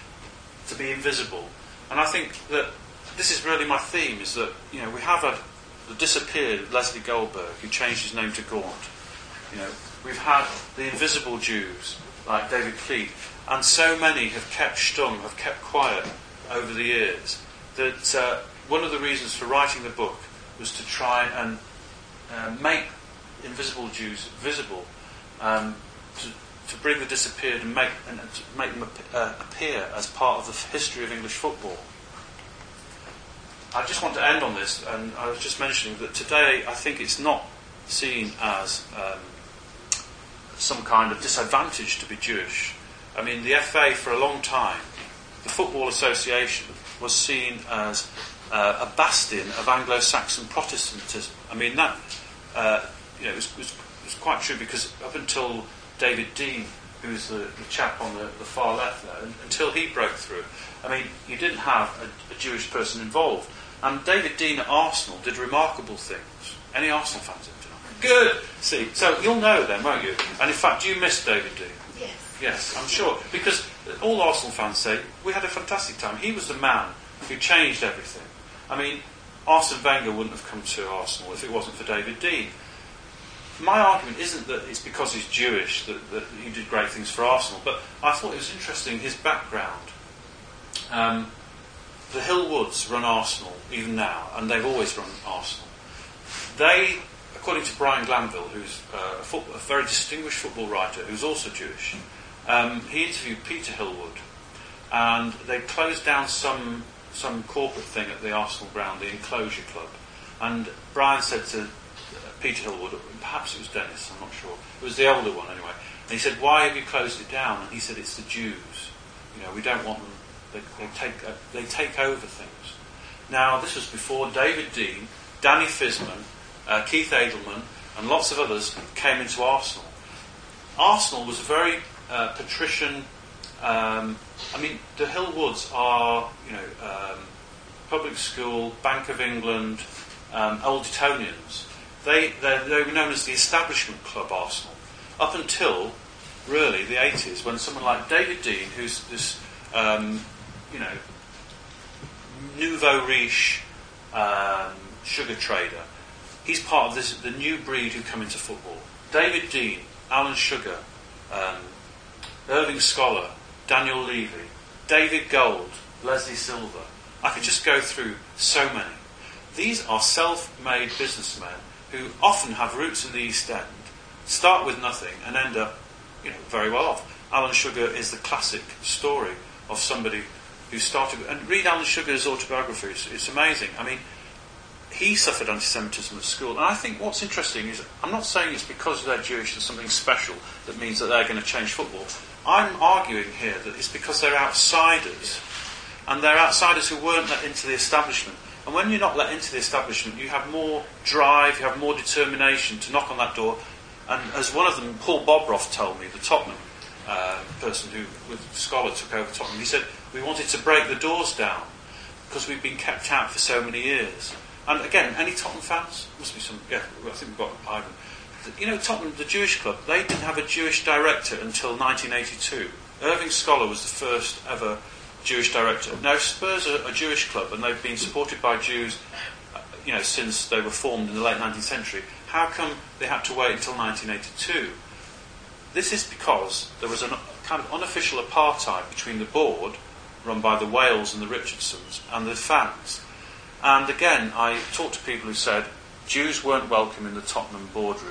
to be invisible. And I think that this is really my theme, is that, you know, we have a the disappeared Leslie Goldberg, who changed his name to Gaunt. You know, we've had the invisible Jews, like David Pleat, and so many have kept stum, have kept quiet over the years, that uh, one of the reasons for writing the book was to try and uh, make invisible Jews visible, um, to, to bring the disappeared and make, and to make them ap- uh, appear as part of the history of English football. I just want to end on this, and I was just mentioning that today I think it's not seen as um, some kind of disadvantage to be Jewish. I mean, the F A for a long time, the Football Association, was seen as uh, a bastion of Anglo-Saxon Protestantism. I mean, that uh, you know, it was, was, was quite true, because up until David Dean, who's the, the chap on the, the far left there, until he broke through, I mean, you didn't have a, a Jewish person involved. And David Dean at Arsenal did remarkable things. Any Arsenal fans in tonight? Good! See, so you'll know then, won't you? And in fact, you missed David Dean. Yes. Yes, I'm sure. Because all Arsenal fans say, we had a fantastic time. He was the man who changed everything. I mean, Arsene Wenger wouldn't have come to Arsenal if it wasn't for David Dean. My argument isn't that it's because he's Jewish that, that he did great things for Arsenal, but I thought it was interesting, his background. Um, the Hill Woods run Arsenal, even now, and they've always run Arsenal. They, according to Brian Glanville, who's uh, a, football, a very distinguished football writer, who's also Jewish, um, he interviewed Peter Hillwood, and they closed down some some corporate thing at the Arsenal ground, the Enclosure Club, and Brian said to uh, Peter Hillwood, perhaps it was Dennis, I'm not sure, it was the older one anyway, and he said, why have you closed it down? And he said, it's the Jews, you know, we don't want them, they, they take uh, they take over things. Now, this was before David Dean, Danny Fisman, uh, Keith Edelman, and lots of others came into Arsenal. Arsenal was a very uh, patrician. Um, I mean, the Hill Woods are, you know, um, public school, Bank of England, um, Old Etonians. They they were known as the establishment club, Arsenal, up until really the eighties, when someone like David Dean, who's this, um, you know, nouveau riche um, sugar trader, he's part of this the new breed who come into football. David Dean, Alan Sugar, um, Irving Scholar, Daniel Levy, David Gold, Leslie Silver. I could just go through so many. These are self-made businessmen who often have roots in the East End, start with nothing and end up, you know, very well off. Alan Sugar is the classic story of somebody who started... And read Alan Sugar's autobiography, it's, it's amazing. I mean, he suffered anti-Semitism at school. And I think what's interesting is, I'm not saying it's because they're Jewish there's something special that means that they're going to change football. I'm arguing here that it's because they're outsiders, and they're outsiders who weren't let into the establishment. And when you're not let into the establishment, you have more drive, you have more determination to knock on that door. And as one of them, Paul Bobroff, told me, the Tottenham uh, person who, with Scholar, took over Tottenham, he said, we wanted to break the doors down because we've been kept out for so many years. And again, any Tottenham fans? Must be some, yeah, I think we've got Ivan. You know, Tottenham, the Jewish club, they didn't have a Jewish director until nineteen eighty-two. Irving Scholar was the first ever Jewish director. Now, Spurs are a Jewish club, and they've been supported by Jews, you know, since they were formed in the late nineteenth century. How come they had to wait until nineteen eighty-two? This is because there was a kind of unofficial apartheid between the board, run by the Wales and the Richardsons, and the fans. And again, I talked to people who said Jews weren't welcome in the Tottenham boardroom.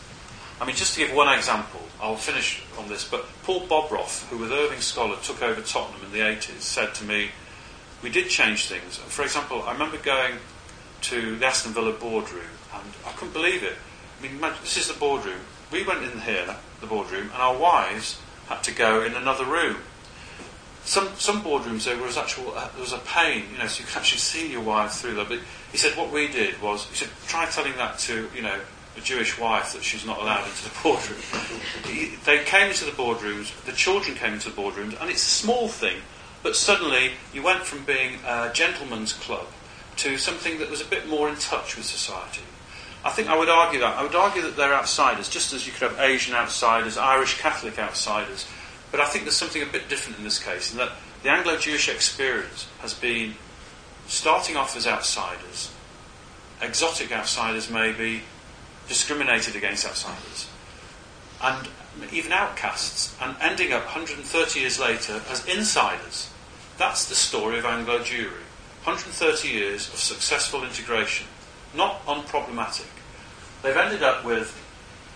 I mean, just to give one example, I'll finish on this, but Paul Bobroff, who with Irving Scholar took over Tottenham in the eighties, said to me, we did change things. For example, I remember going to the Aston Villa boardroom, and I couldn't believe it. I mean, imagine, this is the boardroom. We went in here, the boardroom, and our wives had to go in another room. Some some boardrooms there was actual uh, there was a pane, you know, so you could actually see your wife through there. But he said what we did was, he said, try telling that to, you know, a Jewish wife that she's not allowed into the boardroom. he, they came into the boardrooms, the children came into the boardrooms, and it's a small thing, but suddenly you went from being a gentleman's club to something that was a bit more in touch with society. I think I would argue that. I would argue that they're outsiders, just as you could have Asian outsiders, Irish Catholic outsiders. But I think there's something a bit different in this case, in that the Anglo-Jewish experience has been starting off as outsiders, exotic outsiders maybe, discriminated against outsiders, and even outcasts, and ending up one hundred thirty years later as insiders. That's the story of Anglo-Jewry. one hundred thirty years of successful integration, not unproblematic. They've ended up with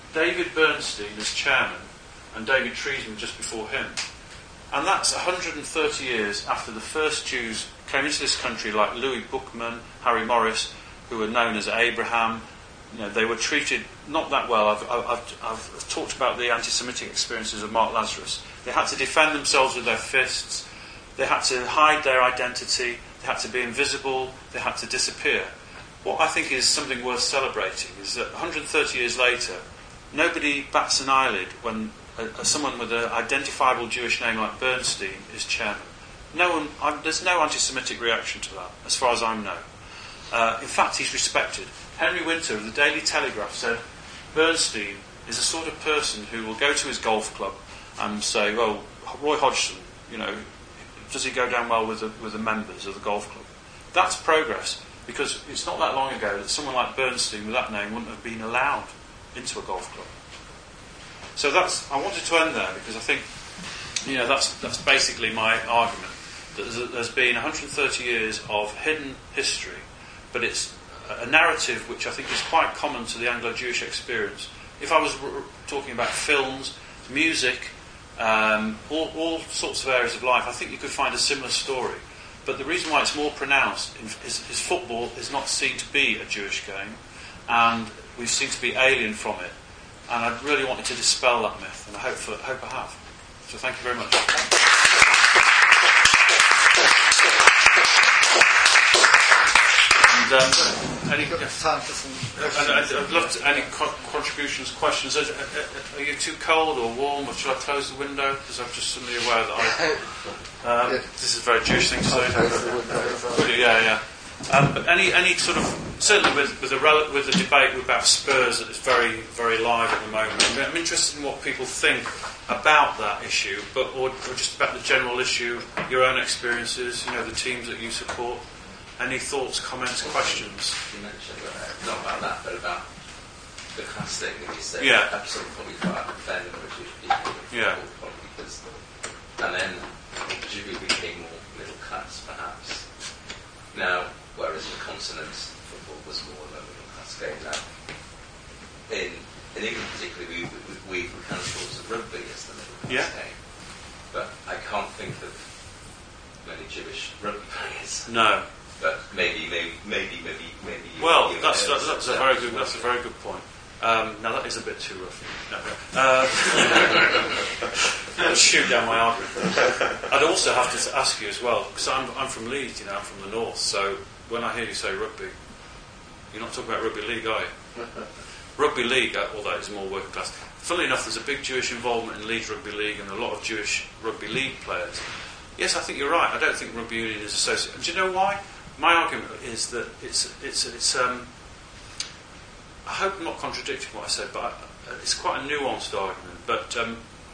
David Bernstein as chairman and David Treisman just before him. And that's one hundred thirty years after the first Jews came into this country, like Louis Bookman, Harry Morris, who were known as Abraham. You know, they were treated not that well. I've, I've, I've talked about the anti-Semitic experiences of Mark Lazarus. They had to defend themselves with their fists. They had to hide their identity. They had to be invisible. They had to disappear. What I think is something worth celebrating is that one hundred thirty years later, nobody bats an eyelid when a, a, someone with an identifiable Jewish name like Bernstein is chairman. No one, I, there's no anti-Semitic reaction to that, as far as I know. Uh, in fact, he's respected. Henry Winter of the Daily Telegraph said Bernstein is the sort of person who will go to his golf club and say, well, Roy Hodgson, you know, does he go down well with the, with the members of the golf club? That's progress, because it's not that long ago that someone like Bernstein with that name wouldn't have been allowed into a golf club. So that's, I wanted to end there because I think, you know, that's that's basically my argument. That there's, there's been one hundred thirty years of hidden history, but it's a narrative which I think is quite common to the Anglo-Jewish experience. If I was r- talking about films, music, um, all, all sorts of areas of life, I think you could find a similar story. But the reason why it's more pronounced in, is, is football is not seen to be a Jewish game, and we seem to be alien from it. And I really wanted to dispel that myth, and I hope, for, hope I have. So thank you very much. And, um, any, We've got time for some questions. and, and I'd love to, any co- contributions, questions. Are, are, are you too cold or warm, or should I close the window? Because I'm just suddenly aware that I... Um, Yeah. This is a very Jewish thing to say. Close the window as well. Really, yeah, yeah. Um, but any, any sort of, certainly with with the rel- with the debate about Spurs that is very, very live at the moment. I'm interested in what people think about that issue, but or, or just about the general issue, your own experiences, you know, the teams that you support. Any thoughts, comments, questions? You mentioned uh, not about that, but about the class thing that you said. Yeah. Absolutely, probably quite offended British people. Yeah. Probably because, and then presumably became more middle class, perhaps. Now, whereas in the continent, football was more of a middle class game. Now, in in England particularly, we we, we kind of thought of rugby as the middle class Yeah. game, but I can't think of many Jewish rugby players. No. But maybe, maybe, maybe, maybe, maybe. Well, you that's know, that, that's a very good that's a very good point. Um, now that is a bit too rough. No. Uh, shoot down my argument. I'd also have to ask you as well, because I'm I'm from Leeds, you know, I'm from the north. So when I hear you say rugby, you're not talking about rugby league, are you? Rugby league, although it's more working class. Funnily enough, there's a big Jewish involvement in Leeds Rugby League and a lot of Jewish rugby league players. Yes, I think you're right. I don't think rugby union is associated. And do you know why? My argument is that it's it's it's. Um, I hope I'm not contradicting what I said, but I, it's quite a nuanced argument. But um,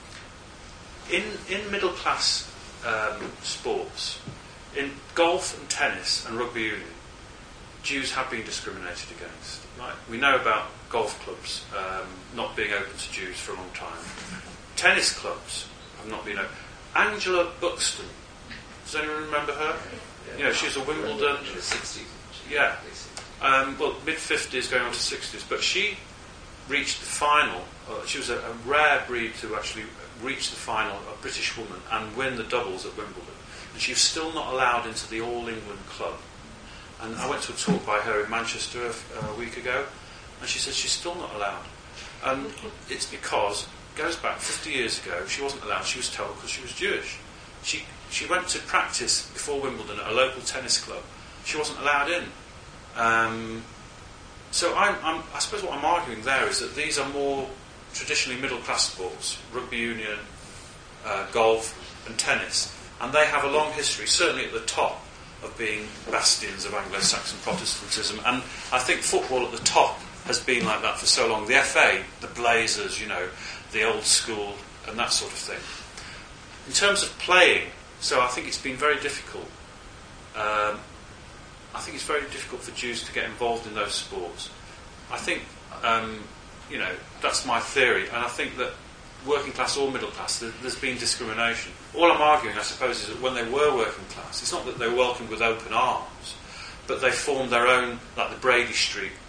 in in middle class um, sports, in golf and tennis and rugby union, Jews have been discriminated against. Right? We know about golf clubs um, not being open to Jews for a long time. Tennis clubs have not been open. Angela Buxton. Does anyone remember her? Yeah. You know, she was a Wimbledon. In the sixties. Yeah. Um, well, mid fifties, going on to sixties. But she reached the final. Uh, she was a, a rare breed to actually reach the final, a British woman, and win the doubles at Wimbledon. And she was still not allowed into the All England club. And I went to a talk by her in Manchester a, a week ago, and she said she's still not allowed. And it's because, it goes back fifty years ago, she wasn't allowed. She was told because she was Jewish. She she went to practice before Wimbledon at a local tennis club. She wasn't allowed in. Um, so I'm, I'm, I suppose what I'm arguing there is that these are more traditionally middle-class sports, rugby union, uh, golf and tennis, and they have a long history, certainly at the top, of being bastions of Anglo-Saxon Protestantism. And I think football at the top has been like that for so long. The F A, the Blazers, you know, the old school and that sort of thing. In terms of playing, so I think it's been very difficult. Um, I think it's very difficult for Jews to get involved in those sports. I think, um, you know, that's my theory, and I think that working class or middle class, there, there's been discrimination. All I'm arguing, I suppose, is that when they were working class, it's not that they were welcomed with open arms, but they formed their own, like the Brady Street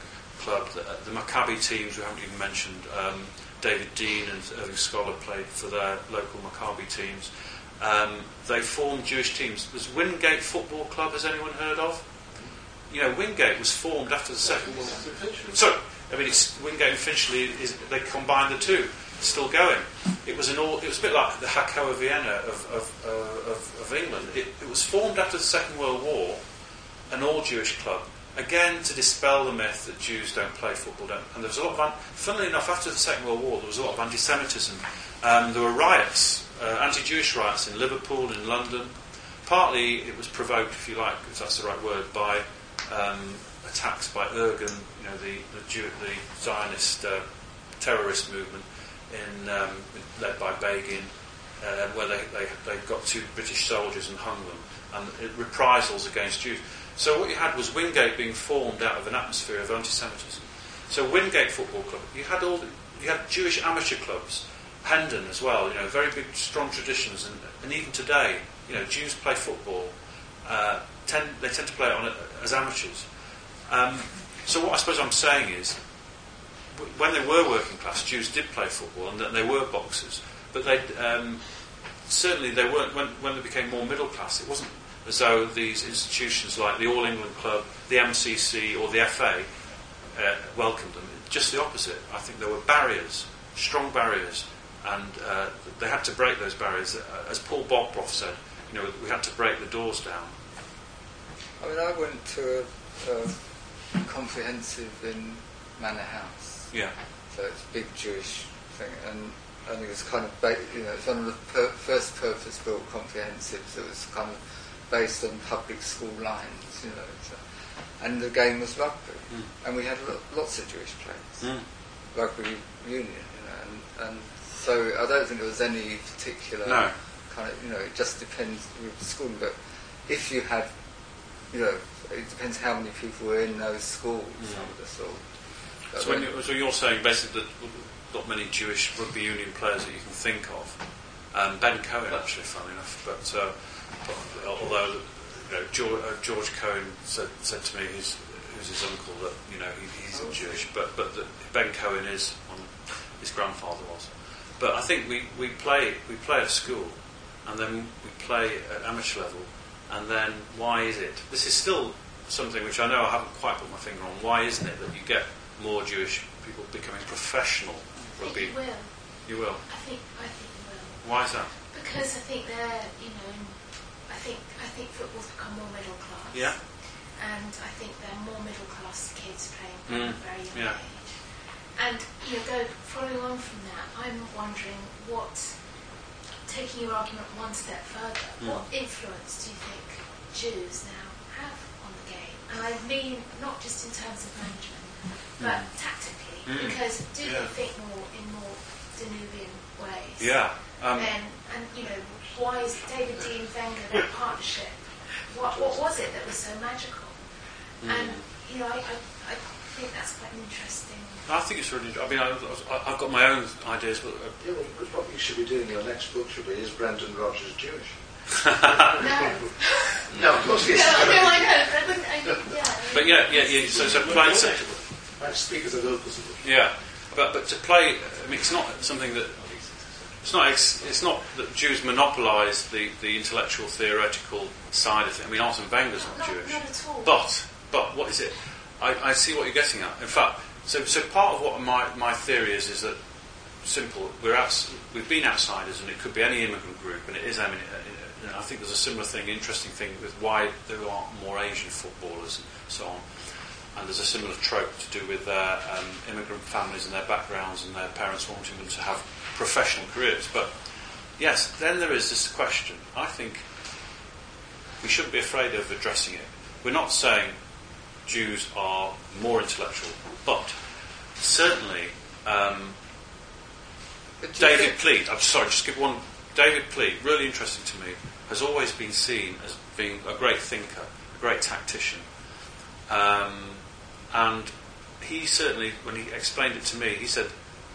club. The, the Maccabi teams we haven't even mentioned. Um, David Dean and Irving Scholar played for their local Maccabi teams. Um, they formed Jewish teams. There's Wingate Football Club. Has anyone heard of? You know, Wingate was formed after the Second World War. So, I mean, it's Wingate and Finchley. Is, they combined the two. It's still going. It was an all. It was a bit like the Hakoah Vienna of of, uh, of, of England. It, it was formed after the Second World War, an all-Jewish club. Again, to dispel the myth that Jews don't play football. Don't. And there was a lot of. Funnily enough, after the Second World War, there was a lot of anti-Semitism. Um, there were riots, uh, anti-Jewish riots in Liverpool, in London. Partly it was provoked, if you like, if that's the right word, by um, attacks by Irgun, you know, the the, Jew, the Zionist uh, terrorist movement, in um, led by Begin, uh, where they, they they got two British soldiers and hung them, and it, reprisals against Jews. So what you had was Wingate being formed out of an atmosphere of anti-Semitism. So Wingate Football Club, you had all the, you had Jewish amateur clubs, Hendon as well, you know, very big, strong traditions, and, and even today, you know, Jews play football. Uh, tend, they tend to play it on it as amateurs. Um, so what I suppose I'm saying is, when they were working class, Jews did play football, and they were boxers. But they um, certainly they weren't. When, when they became more middle class, it wasn't as though these institutions like the All England Club, the M C C, or the F A uh, welcomed them. Just the opposite. I think there were barriers, strong barriers, and uh, they had to break those barriers. Uh, as Paul Bogboff said, you know, we had to break the doors down. I mean, I went to a, a comprehensive in Manor House. Yeah. So it's a big Jewish thing, and I think it's kind of, ba- you know, it's one of the per- first purpose-built comprehensives that was kind of based on public school lines, you know. So, and the game was rugby, mm. and we had lo- lots of Jewish players, mm. rugby union, you know, and, and so I don't think there was any particular no. kind of, you know, it just depends with the school, but if you had, you know, it depends how many people were in those schools, mm. I would have thought. So, when you, so you're saying basically that not many Jewish rugby union players that you can think of. Um, Ben Cohen, actually, funnily enough, but, uh, but although you know, George, uh, George Cohen said, said to me, he's, who's his uncle, that you know he, he's oh, Jewish, but but that Ben Cohen is, on, his grandfather was. But I think we, we play we play at school, and then we play at amateur level, and then why is it? This is still something which I know I haven't quite put my finger on. Why isn't it that you get more Jewish people becoming professional rugby? I think you will. You will? I think I think you will. Why is that? Because I think they're, you know, I think I think football's become more middle class. Yeah. And I think there are more middle class kids playing from Mm. a very young Yeah. age. And you know, go following on from that, I'm wondering what, taking your argument one step further, Mm. what influence do you think Jews now have on the game? And I mean not just in terms of management, but Mm. tactically, Mm. because do Yeah. they think more in more Danubian ways? Yeah. Um, Then, and you know, why is David Dean Wenger, that partnership? What what was it that was so magical? Mm. And you know, I, I I think that's quite an interesting. I think it's really. I mean, I, I, I've got my own ideas, but uh, Yeah, well, what you should be doing, your next book should be, is Brendan Rodgers Jewish? No. No, of course he No, is. no, I know, but I wouldn't. I, yeah. but yeah, yeah, yeah. So, so play. So, I speak as a local citizen. yeah, but but to play. I mean, it's not something that. It's not. Ex, it's not that Jews monopolise the, the intellectual, theoretical side of it. I mean, Arsene Wenger's not, Not, Jewish. not at all. But but what is it? I, I see what you're getting at. In fact, so so part of what my, my theory is is that simple. We're outs, we've been outsiders, and it could be any immigrant group, and it is. I mean, you know, I think there's a similar thing, interesting thing with why there aren't more Asian footballers and so on. And there's a similar trope to do with their um, immigrant families and their backgrounds and their parents wanting them to have professional careers. But yes, then there is this question. I think we shouldn't be afraid of addressing it. We're not saying Jews are more intellectual, but certainly um, But do you David think- Pleat, I'm sorry, just give one. David Pleat, really interesting to me, has always been seen as being a great thinker, a great tactician. Um, and he certainly, when he explained it to me, he said,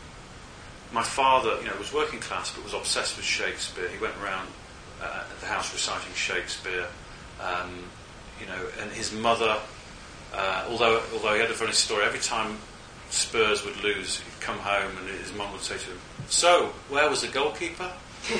my father, you know, was working class but was obsessed with Shakespeare. He went around uh, at the house reciting Shakespeare, um, you know, and his mother Uh, although, although he had a funny story. Every time Spurs would lose, he'd come home and his mum would say to him, "So, where was the goalkeeper?"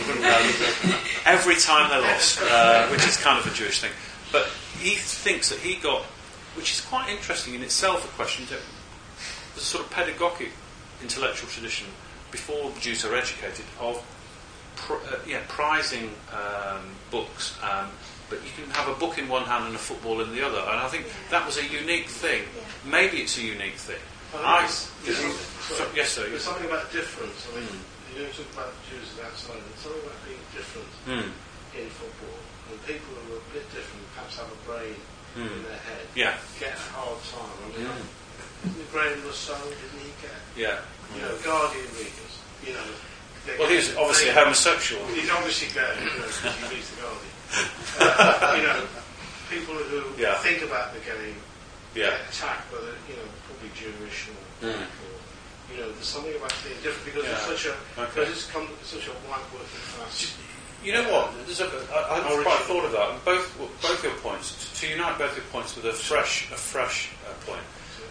Every time they lost, uh, which is kind of a Jewish thing. But he thinks that he got, which is quite interesting in itself, a question, that there's a sort of pedagogic intellectual tradition before Jews are educated of pr- uh, yeah, prizing um, books, um, but you can have a book in one hand and a football in the other, and I think that was a unique thing. Maybe it's a unique thing. I, There's you know, something- so, yes, sir. There's something about difference. I mean, you don't talk about Jews as outsiders. There's something about being different Mm. in football. And people who are a bit different, perhaps have a brain Mm. in their head, Yeah. get a hard time. I mean, Mm. didn't Graham Rousseau, didn't he get, Yeah. you know, Guardian readers, you know. they Well, he get- was obviously a they- homosexual. He's obviously gay, you know, because he reads the Guardian. Uh, you know, people who Yeah. think about the game Yeah. get attacked, whether, you know, probably Jewish or, Mm. or you know, there's something about being different because Yeah. it's such a Okay. because it's come such a white working class. You know what? There's a, I, I haven't Origin. quite thought of that. And both both your points, to unite both your points with a fresh a fresh uh, point.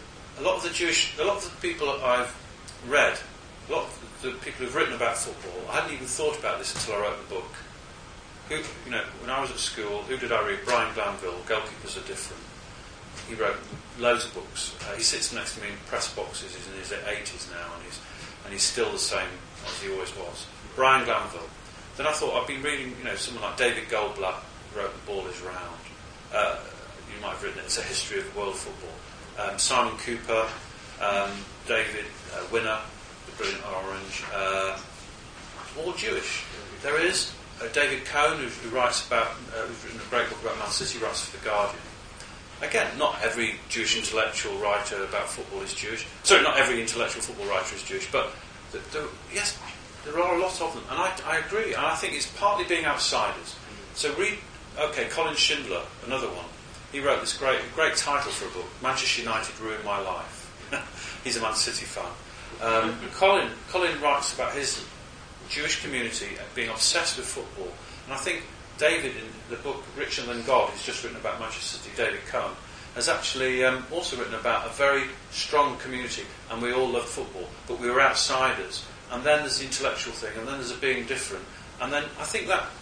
A lot of the Jewish, a lot of the people that I've read, a lot of the people who've written about football, I hadn't even thought about this until I wrote the book. Who, you know, when I was at school, who did I read? Brian Glanville. Goalkeepers Are Different. He wrote loads of books. Uh, he sits next to me in press boxes. He's in his eighties now, and he's and he's still the same as he always was. Brian Glanville. Then I thought I've been reading, you know, someone like David Goldblatt who wrote The Ball Is Round. Uh, you might have written it. It's a history of world football. Um, Simon Cooper, um, David uh, Winner, The Brilliant Orange, uh, all Jewish. There is uh, David Cohn, who, who writes about, uh, who's written a great book about Man City, writes for The Guardian. Again, not every Jewish intellectual writer about football is Jewish. Sorry, not every intellectual football writer is Jewish, but the, the, yes, there are a lot of them, and I, I agree. And I think it's partly being outsiders. So read, okay, Colin Schindler, another one. He wrote this great, great title for a book, Manchester United Ruined My Life. He's a Man City fan. Um, Colin, Colin writes about his Jewish community being obsessed with football, and I think David, in the book Richer Than God, who's just written about Manchester City, David Cohn, has actually um, also written about a very strong community, and we all loved football, but we were outsiders. And then there's the intellectual thing, and then there's a being different. And then I think that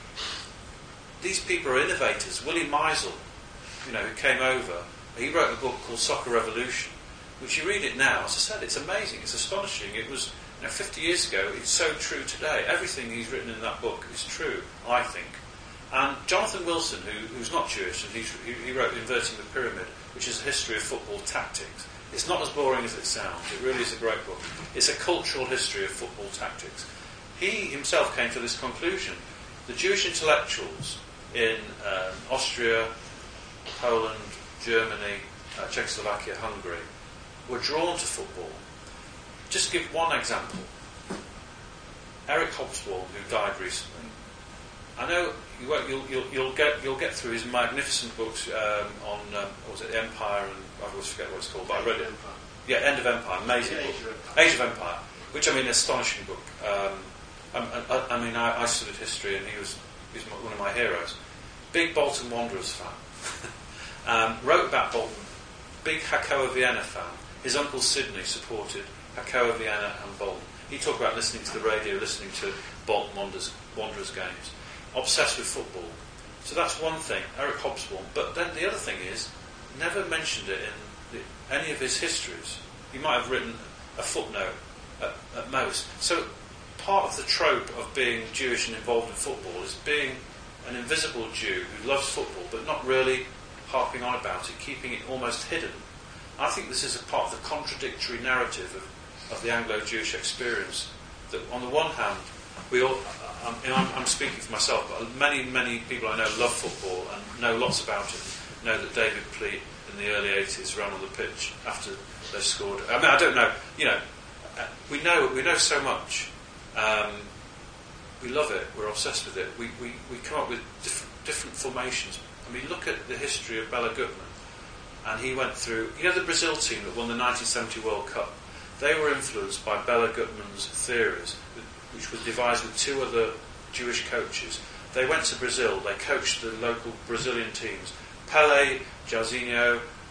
these people are innovators. Willie Meisel, you know, who came over, he wrote a book called Soccer Revolution, which you read it now, as I said, it's amazing, it's astonishing. It was, you know, fifty years ago, it's so true today. Everything he's written in that book is true, I think. And Jonathan Wilson, who, who's not Jewish, and he's, he, he wrote Inverting the Pyramid, which is a history of football tactics. It's not as boring as it sounds. It really is a great book. It's a cultural history of football tactics. He himself came to this conclusion. The Jewish intellectuals in um, Austria, Poland, Germany, uh, Czechoslovakia, Hungary, were drawn to football. Just give one example. Eric Hobsbawm, who died recently. I know you won't, you'll, you'll, you'll get you'll get through his magnificent books um, on um, what was it, the Empire, and I always forget what it's called, but I read it. Empire. Yeah, End of Empire, amazing Yeah, book. Age of Empire. Age of Empire, which I mean, astonishing book. Um, I, I, I mean, I, I studied history, and he was he was one of my heroes. Big Bolton Wanderers fan. um, wrote about Bolton. Big Hakoah Vienna fan. His uncle Sidney supported Hakoah Vienna and Bolton. He talked about listening to the radio, listening to Bolton Wanderers, Wanderers games. Obsessed with football. So that's one thing, Eric Hobsbawm. But then the other thing is, never mentioned it in the, any of his histories. He might have written a footnote at, at most. So part of the trope of being Jewish and involved in football is being an invisible Jew who loves football but not really harping on about it, keeping it almost hidden. I think this is a part of the contradictory narrative of, of the Anglo-Jewish experience. That on the one hand, we all, I'm, you know, I'm, I'm speaking for myself, but many, many people I know love football and know lots about it. Know that David Pleat in the early eighties ran on the pitch after they scored. I mean, I don't know. You know, we know we know so much. Um, we love it. We're obsessed with it. We we, we come up with different, different formations. I mean, look at the history of Bela Gutmann, and he went through. You know, the Brazil team that won the nineteen seventy World Cup. They were influenced by Bela Gutmann's theories, which was devised with two other Jewish coaches. They went to Brazil. They coached the local Brazilian teams. Pelé, Jairzinho,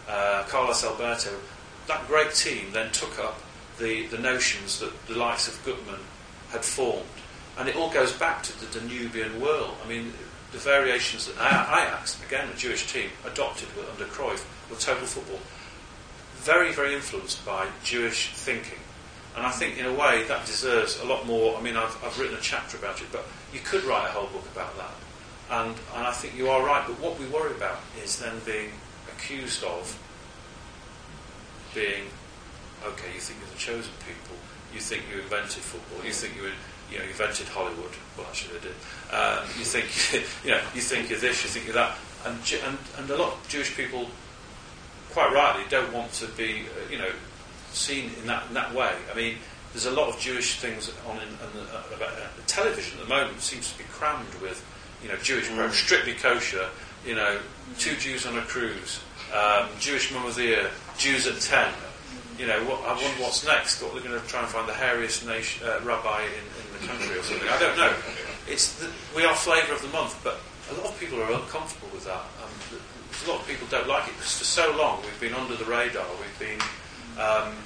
uh, Carlos Alberto, that great team then took up the, the notions that the likes of Gutmann had formed. And it all goes back to the Danubian whirl. I mean, the variations that Ajax, again a Jewish team, adopted under Cruyff with total football, very, very influenced by Jewish thinking. And I think, in a way, that deserves a lot more. I mean, I've, I've written a chapter about it, but you could write a whole book about that. And, and I think you are right, but what we worry about is then being accused of being, okay, you think you're the chosen people, you think you invented football, you think you you know, you invented Hollywood. Well, actually, they did. Um, you think, you know, you think you're this, you think you're that, and and and a lot of Jewish people, quite rightly, don't want to be, uh, you know, seen in that in that way. I mean, there's a lot of Jewish things on in, on the, uh, about, uh, the television at the moment seems to be crammed with, you know, Jewish mm. programs, Strictly Kosher, you know, Two Jews on a Cruise, um, Jewish Mum of the Year, Jews at ten. You know, what, I wonder what's next. What they're going to try and find the hairiest nation, uh, rabbi in, in the country or something. I don't know. It's the, we are flavour of the month, but a lot of people are uncomfortable with that. Um, a lot of people don't like it because for so long we've been under the radar. We've been. Um,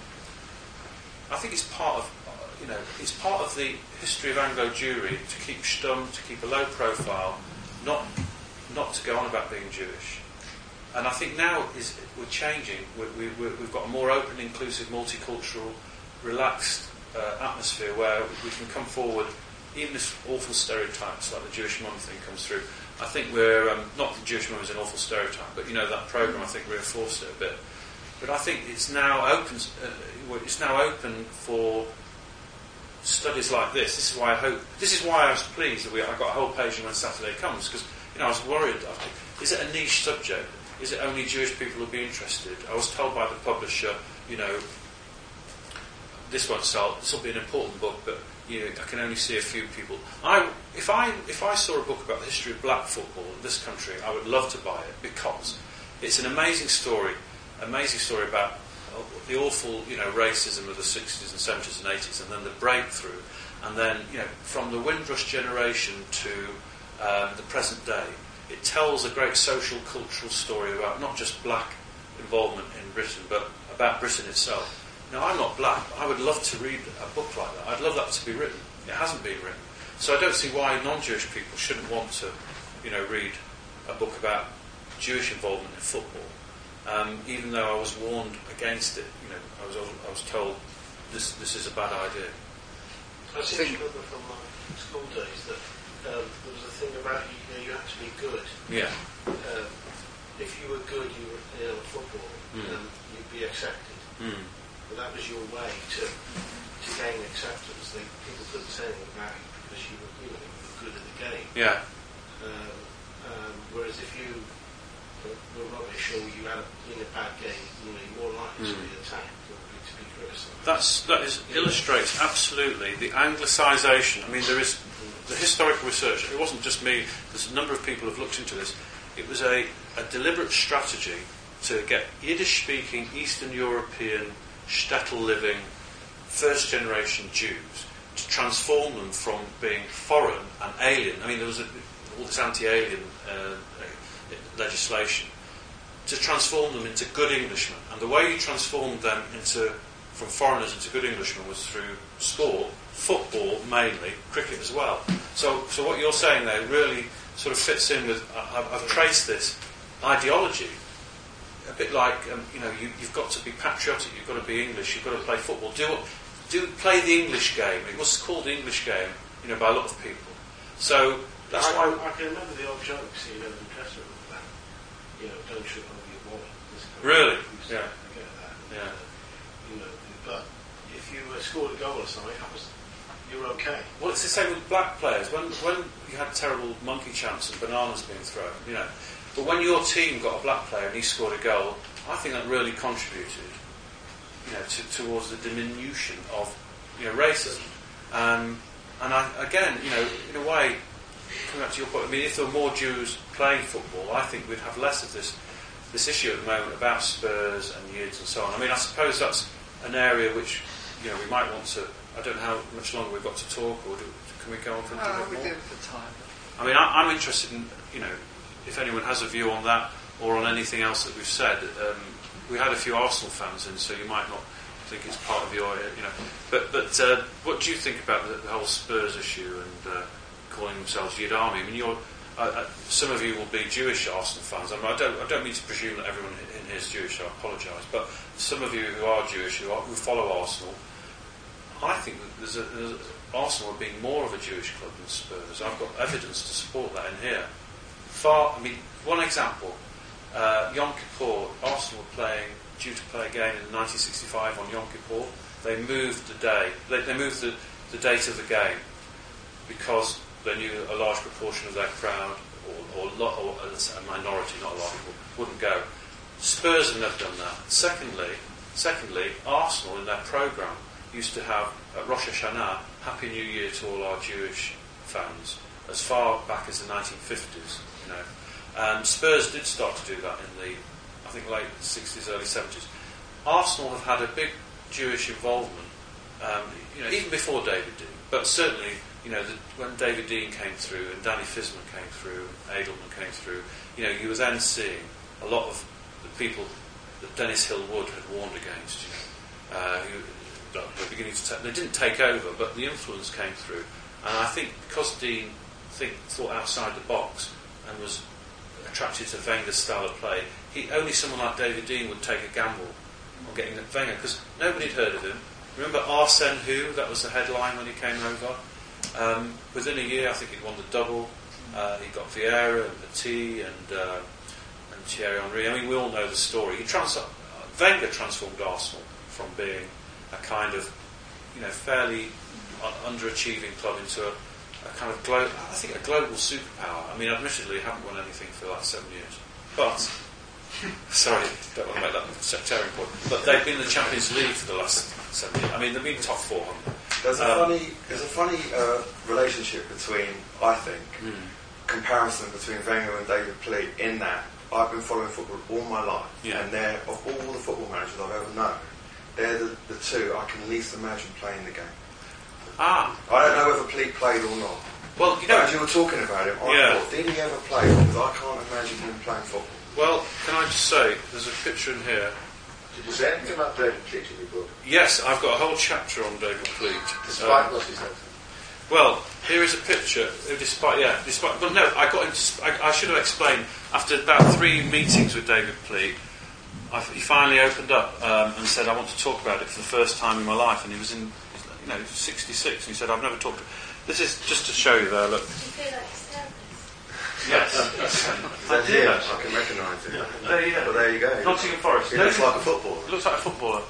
I think it's part of, you know, it's part of the history of Anglo Jewry to keep stum, to keep a low profile, not not to go on about being Jewish. And I think now is we're changing. We, we, we've got a more open, inclusive, multicultural, relaxed uh, atmosphere where we can come forward, even if awful stereotypes like the Jewish mum thing comes through. I think we're um, not the Jewish mum is an awful stereotype, but you know that program I think reinforced it a bit. But I think it's now open. Uh, it's now open for studies like this. This is why I hope. This is why I was pleased that we, I got a whole page in When Saturday Comes, because you know I was worried. I think, is it a niche subject? Is it only Jewish people who'll be interested? I was told by the publisher, you know, this won't sell. This will be an important book, but you know, I can only see a few people. I, if I, if I saw a book about the history of black football in this country, I would love to buy it because it's an amazing story, amazing story about the awful, you know, racism of the sixties and seventies and eighties, and then the breakthrough, and then you know, from the Windrush generation to um, the present day. It tells a great social, cultural story about not just black involvement in Britain, but about Britain itself. Now, I'm not black, but I would love to read a book like that. I'd love that to be written. It hasn't been written. So I don't see why non-Jewish people shouldn't want to, you know, read a book about Jewish involvement in football. Um, even though I was warned against it, you know, I was I was told this this is a bad idea. I seem to remember from my school days that um, there was a thing about you, you know, you had to be good. Yeah. Um, if you were good, you were you know, football, Mm. um, you'd be accepted. Mm. But that was your way to to gain acceptance. They, people couldn't say anything about you because you were, you know, you were good at the game. Yeah. Um, um, whereas if you were, were rubbish or you had a, in a bad game, you know, you're more likely Mm. to be attacked or to be criticised. That's that is illustrates absolutely the Anglicisation. I mean, there is the historical research. It wasn't just me. There's a number of people who've looked into this. It was a, a deliberate strategy to get Yiddish-speaking Eastern European shtetl-living first-generation Jews to transform them from being foreign and alien. I mean, there was a, all this anti-alien uh, legislation to transform them into good Englishmen. And the way you transformed them into from foreigners into good Englishmen was through sport, football mainly, cricket as well. So, so what you're saying there really sort of fits in with. I, I've traced this ideology. A bit like, um, you know, you, you've got to be patriotic, you've got to be English, you've got to play football. Do do play the English game. It was called the English game, you know, by a lot of people. So that's I, why. I, I can remember the old jokes, you know, in the Testament about, you know, don't trip over your wallet. This kind of Really? thing. Yeah. I get that. Yeah. Uh, you know, but if you uh, scored a goal or something, that was, you were okay. Well, it's the same with black players. When when you had terrible monkey chants and bananas being thrown, you know. But when your team got a black player and he scored a goal, I think that really contributed, you know, to, towards the diminution of, you know, racism. Um, and I, again, you know, in a way, coming back to your point, I mean, if there were more Jews playing football, I think we'd have less of this this issue at the moment about Spurs and Yids and so on. I mean, I suppose that's an area which, you know, we might want to. I don't know how much longer we've got to talk, or do, can we go on for a No, bit we more? do it for time. I mean, I, I'm interested in, you know, if anyone has a view on that or on anything else that we've said. Um, we had a few Arsenal fans in, so you might not think it's part of your, you know. But but uh, what do you think about the, the whole Spurs issue and uh, calling themselves Yid Army? I mean, you're uh, uh, some of you will be Jewish Arsenal fans. I mean, I don't I don't mean to presume that everyone in here is Jewish. I apologise, but some of you who are Jewish who, are, who follow Arsenal, I think that there's, a, there's a, Arsenal are being more of a Jewish club than Spurs. I've got evidence to support that in here. Far, I mean, one example. Uh, Yom Kippur, Arsenal were playing, due to play again in nineteen sixty-five on Yom Kippur. They moved the day, they, they moved the, the date of the game because they knew a large proportion of their crowd, or, or, lo- or a minority, not a lot of people, wouldn't go. Spurs have never done that. Secondly, secondly, Arsenal in their programme used to have at Rosh Hashanah, Happy New Year to all our Jewish fans, as far back as the nineteen fifties, you know. Um, Spurs did start to do that in the, I think, late sixties, early seventies. Arsenal have had a big Jewish involvement, um, you know, even before David Dein. But certainly, you know, the, when David Dein came through and Danny Fisman came through and Edelman came through, you know, you were then seeing a lot of the people that Dennis Hill Wood had warned against, you know, uh, who were beginning to take, they didn't take over, but the influence came through. And I think because Dean think, thought outside the box and was attracted to Wenger's style of play, he, only someone like David Dein would take a gamble on getting Wenger, because nobody had heard of him. Remember Arsene Who? That was the headline when he came over. Um, within a year, I think he'd won the double. Uh, he got Vieira and Petit and uh, and Thierry Henry. I mean, we all know the story. He trans- Wenger transformed Arsenal from being a kind of, you know, fairly un- underachieving club into a, a kind of global, I think a global superpower. I mean, admittedly, haven't won anything for the last seven years. But, sorry, don't want to make that sectarian point, but they've been in the Champions League for the last seven years. I mean, they've been top four, haven't they? There's a Um, funny, there's a funny uh, relationship between, I think, mm. comparison between Wenger and David Pleat in that I've been following football all my life, Yeah. and they're, of all the football managers I've ever known, they're the, the two I can least imagine playing the game. Ah, I don't know whether Pleat played or not. well, you know, But as you were talking about him, I Yeah. thought, did he ever play? Because I can't imagine him playing football. well, can I just say, there's a picture in here. Did you say anything about David Pleat in your book? Yes, I've got a whole chapter on David Pleat. Despite Um, what he said. Well, here is a picture. uh, Despite, yeah, despite. Well, no, I got. Into, I, I should have explained. After about three meetings with David Pleat, I, he finally opened up um, and said, "I want to talk about it for the first time in my life." And he was in, you know, sixty-six, and he said, "I've never talked." This is just to show you there. Look. Do you feel like his therapist? Yes. I That's did him. actually. I can recognise him. There you go. But there you go. Nottingham Forest. He looks like a footballer. He looks like a footballer.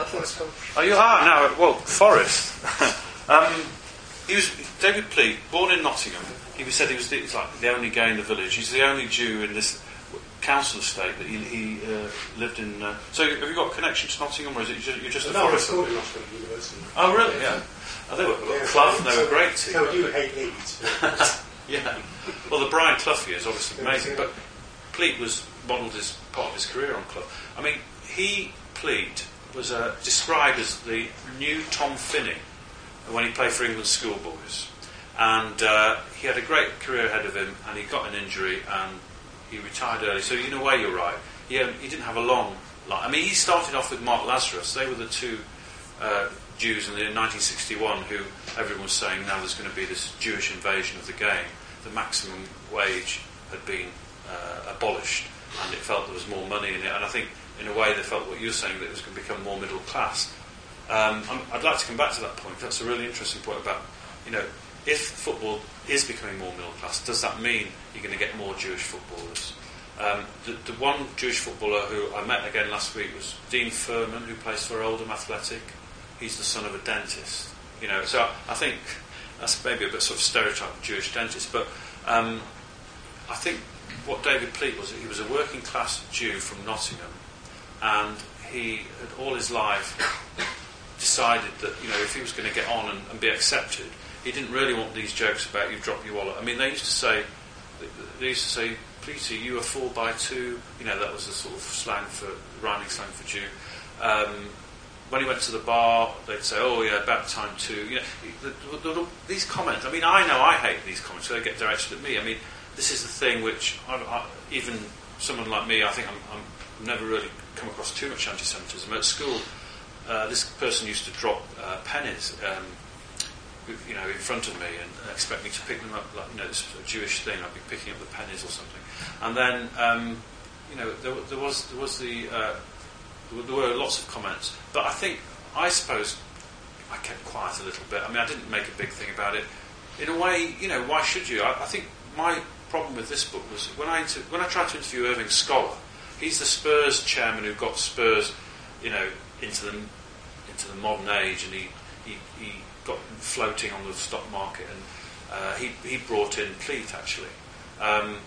Are you? Ah, no. Well, Forest. um, he was David Pleat, born in Nottingham. He said he was the, he's like the only gay in the village. He's the only Jew in this council estate that he, he uh, lived in. Uh, so, have you got a connection to Nottingham, or is it just, you're just a No, I Forest? scored in Oxford University. Oh, really? Yeah. Oh, they were Yeah, Clough, and they so- were great team. So you hate Leeds. Yeah. Well, the Brian Clough year is obviously amazing, but Pleat was modelled his part of his career on Clough. I mean, he Pleat was uh, described as the new Tom Finney when he played for England schoolboys, and uh, he had a great career ahead of him, and he got an injury and he retired early. So in a way, you're right. He um, he didn't have a long life. I mean, he started off with Mark Lazarus. They were the two uh, Jews in the nineteen sixty-one who everyone was saying now there's going to be this Jewish invasion of the game. The maximum wage had been uh, abolished, and it felt there was more money in it. And I think, in a way, they felt what you're saying, that it was going to become more middle class. Um, I'm, I'd like to come back to that point. That's a really interesting point about, you know, if football is becoming more middle class, does that mean you're going to get more Jewish footballers? Um, the, the one Jewish footballer who I met again last week was Dean Furman, who plays for Oldham Athletic. He's the son of a dentist. You know, so I think that's maybe a bit sort of stereotype Jewish dentist, but um, I think what David Pleat was, he was a working class Jew from Nottingham, and he had all his life decided that, you know, if he was going to get on and, and be accepted, he didn't really want these jokes about you drop your wallet. I mean, they used to say, they used to say, Pleaty, you a four by two. You know, that was the sort of slang for, rhyming slang for Jew. Um, when he went to the bar, they'd say, oh yeah, about time too. You know, the, the, the, these comments, I mean, I know I hate these comments, so they get directed at me. I mean, this is the thing which, I, I, even someone like me, I think I'm, I'm never really come across too much anti-Semitism. At school, uh, this person used to drop uh, pennies, um, you know, in front of me and expect me to pick them up, like, you know, this was a Jewish thing. I'd be picking up the pennies or something. And then, um, you know, there, there was there was the uh, there were lots of comments, but I think I suppose I kept quiet a little bit. I mean, I didn't make a big thing about it. In a way, you know, why should you? I, I think my problem with this book was when I inter- when I tried to interview Irving Scholar. He's the Spurs chairman who got Spurs, you know, into the into the modern age, and he he, he got floating on the stock market, and uh, he he brought in Pleat actually, um,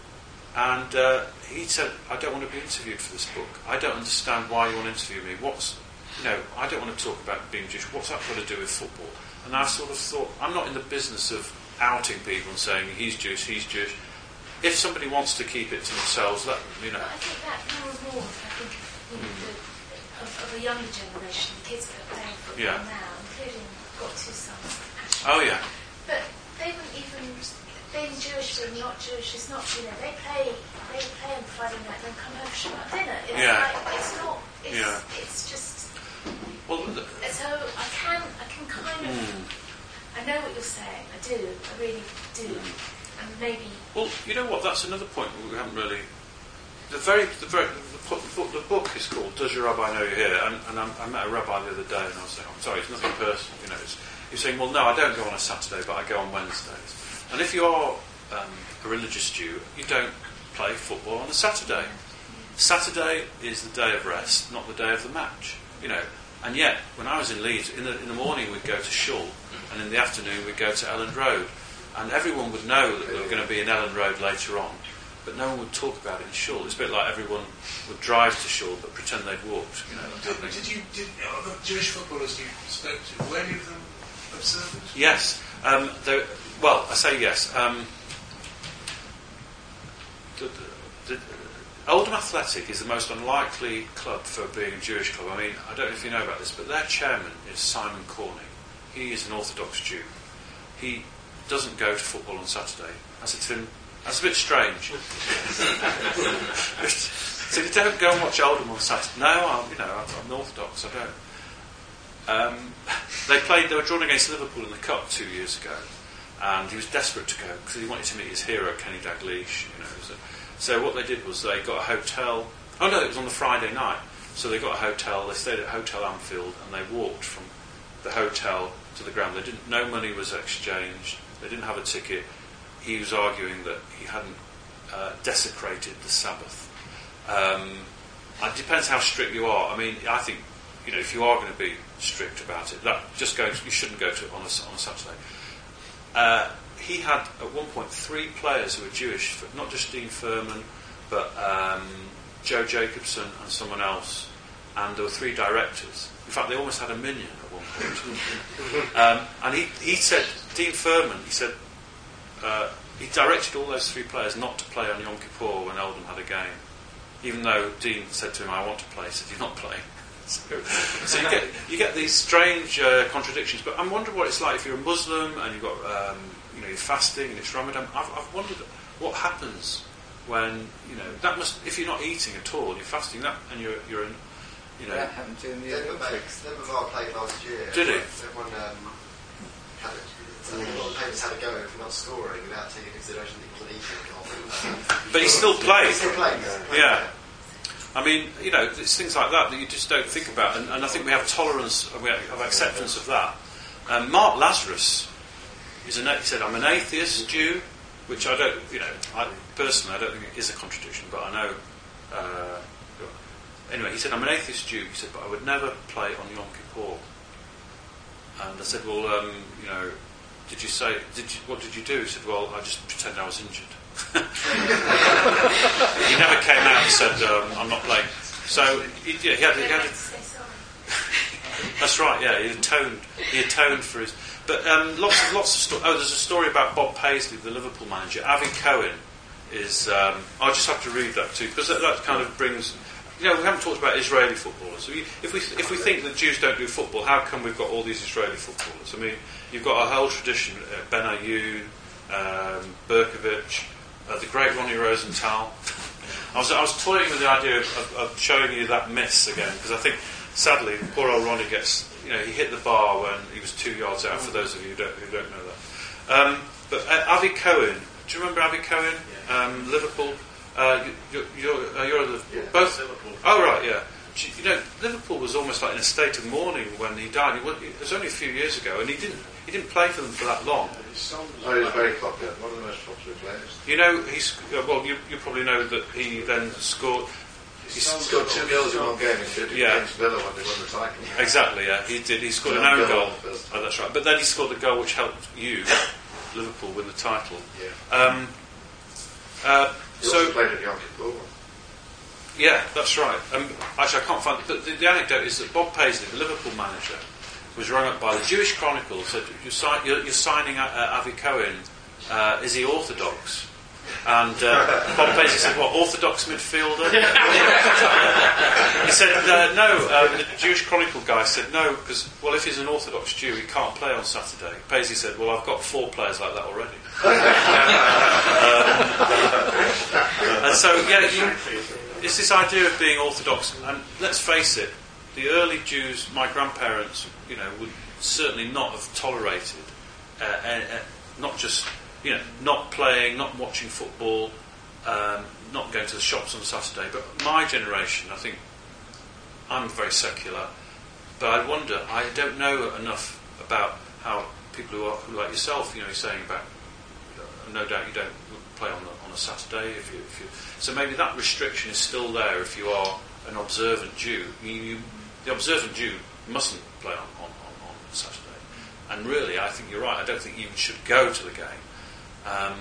and uh, he said, "I don't want to be interviewed for this book. I don't understand why you want to interview me. What's you know, I don't want to talk about being Jewish. What's that got to do with football?" And I sort of thought, I'm not in the business of outing people and saying he's Jewish, he's Jewish. If somebody wants to keep it to themselves, let them, you know. But I think that more and more, I think, you know, the, of, of a younger generation, the kids that are playing football Yeah. now, including I've got two sons, actually. Oh yeah. But they wouldn't even, being Jewish, being not Jewish, it's not, you know, they play, they play on Friday night, then come home for Shabbat dinner. It's Yeah. like, it's not, it's, Yeah. it's just, Well, the, so I can, I can kind of, mm. I know what you're saying, I do, I really do. And maybe... Well, you know what? That's another point we haven't really. The very, the very, the, the, the book is called "Does Your Rabbi Know You're Here?" And, and I, I met a rabbi the other day, and I was saying, "I'm sorry, it's nothing personal." You know, it's, he's saying, "Well, no, I don't go on a Saturday, but I go on Wednesdays." And if you are um, a religious Jew, you don't play football on a Saturday. Saturday is the day of rest, not the day of the match. You know, and yet when I was in Leeds, in the in the morning we'd go to Shul, and in the afternoon we'd go to Elland Road. And everyone would know that they were going to be in Elland Road later on, but no one would talk about it in Shul. It's a bit like everyone would drive to Shul but pretend they'd walked. You know. Did, did you, did, are the Jewish footballers you spoke to, were any of them observant? Yes. Um, there- well, I say yes. Um, the, the, the, Oldham Athletic is the most unlikely club for being a Jewish club. I mean, I don't know if you know about this, but their chairman is Simon Corning. He is an Orthodox Jew. He doesn't go to football on Saturday. I said to him, that's a bit strange. So you don't go and watch Oldham on Saturday? No, I'm, you know, I'm, I'm Orthodox, I don't. Um, they played, they were drawn against Liverpool in the Cup two years ago, and he was desperate to go because he wanted to meet his hero, Kenny Dalglish, you know. So, so what they did was they got a hotel, oh no, it was on the Friday night, so they got a hotel, they stayed at Hotel Anfield, and they walked from the hotel to the ground. They didn't, no money was exchanged. They didn't have a ticket. He was arguing that he hadn't uh, desecrated the Sabbath. Um, it depends how strict you are. I mean, I think, you know, if you are going to be strict about it, that just go. You shouldn't go to it on a, on a Saturday. Uh, he had at one point three players who were Jewish, not just Dean Furman, but um, Joe Jacobson and someone else, and there were three directors. In fact, they almost had a minion at one point. um, and he, he said, Dean Furman, he said, uh, he directed all those three players not to play on Yom Kippur when Oldham had a game. Even though Dean said to him, I want to play, he said, you're not playing. So, so you get you get these strange uh, contradictions. But I'm wondering what it's like if you're a Muslim and you've got, um, you know, you're fasting and it's Ramadan. I've, I've wondered what happens when, you know, that must, if you're not eating at all, you're fasting, that, and you're, you're in, you know. That happened during the Olympics. Neymar played last year. Did he? Everyone um, had it. I think a lot of players had a go for not scoring without taking into consideration that he wasn't eating. But he still played. He still played. Yeah. I mean, you know, it's things like that that you just don't think about, and, and I think we have tolerance, we have acceptance of that. Um, Mark Lazarus is an, he said, I'm an atheist Jew, which I don't, you know, I, personally I don't think it is a contradiction, but I know. Uh, anyway, he said, I'm an atheist Jew. He said, but I would never play on Yom Kippur. And I said, well, um, you know, did you say, did you, what did you do? He said, well, I just pretended I was injured. He never came out and said, um, I'm not playing. So, he, yeah, he had... He had a, that's right, yeah, he atoned, he atoned for his... But um, lots of, lots of stories... Oh, there's a story about Bob Paisley, the Liverpool manager. Avi Cohen is... Um, I'll just have to read that too, because that, that kind of brings... You know, we haven't talked about Israeli footballers. So we, if we if we think that Jews don't do football, how come we've got all these Israeli footballers? I mean, you've got a whole tradition, uh, Ben Ayoun, um, Berkovic, uh, the great Ronnie Rosenthal. I was I was toying with the idea of, of, of showing you that miss again, because I think sadly poor old Ronnie gets, you know, he hit the bar when he was two yards out. For those of you who don't, who don't know that. Um, but uh, Avi Cohen, do you remember Avi Cohen? Yeah. Um, Liverpool. Uh, you, you're, uh, you're the, Yeah, both. Liverpool. Oh right, yeah. You know, Liverpool was almost like in a state of mourning when he died. He was, it was only a few years ago, and he didn't he didn't play for them for that long. His son was Oh, he was playing- very popular. One of the most popular players. You know, he's uh, well. You, you probably know that he then scored. his He son He scored two goals in one game. He did Yeah. against Villa when they won the title. Exactly, yeah, he did. He scored an An own own goal goal. first Oh, that's right. But then he scored the goal which helped you, Liverpool, win the title. Yeah. Um, uh, He also so played at Yom Kippur. yeah, that's right. Um, actually, I can't find. But the, the anecdote is that Bob Paisley, the Liverpool manager, was rung up by the Jewish Chronicle. Said, "You're, si- you're, you're signing uh, Avi Cohen. Uh, is he Orthodox?" And uh, Bob Paisley said, "What, Orthodox midfielder?" He said, uh, "No." Uh, the Jewish Chronicle guy said, "No, because well, if he's an Orthodox Jew, he can't play on Saturday." Paisley said, "Well, I've got four players like that already." um, and so, yeah, you, it's this idea of being Orthodox, and let's face it, the early Jews, my grandparents, you know, would certainly not have tolerated, uh, uh, uh, not just, you know, not playing, not watching football, um, not going to the shops on Saturday. But my generation, I think, I'm very secular, but I wonder, I don't know enough about how people who are who like yourself, you know, you're saying about, no doubt you don't play on, the, on a Saturday, if you, if you, so maybe that restriction is still there if you are an observant Jew. You, you, the observant Jew mustn't play on, on, on, on Saturday. And really, I think you're right, I don't think you should go to the game. Um,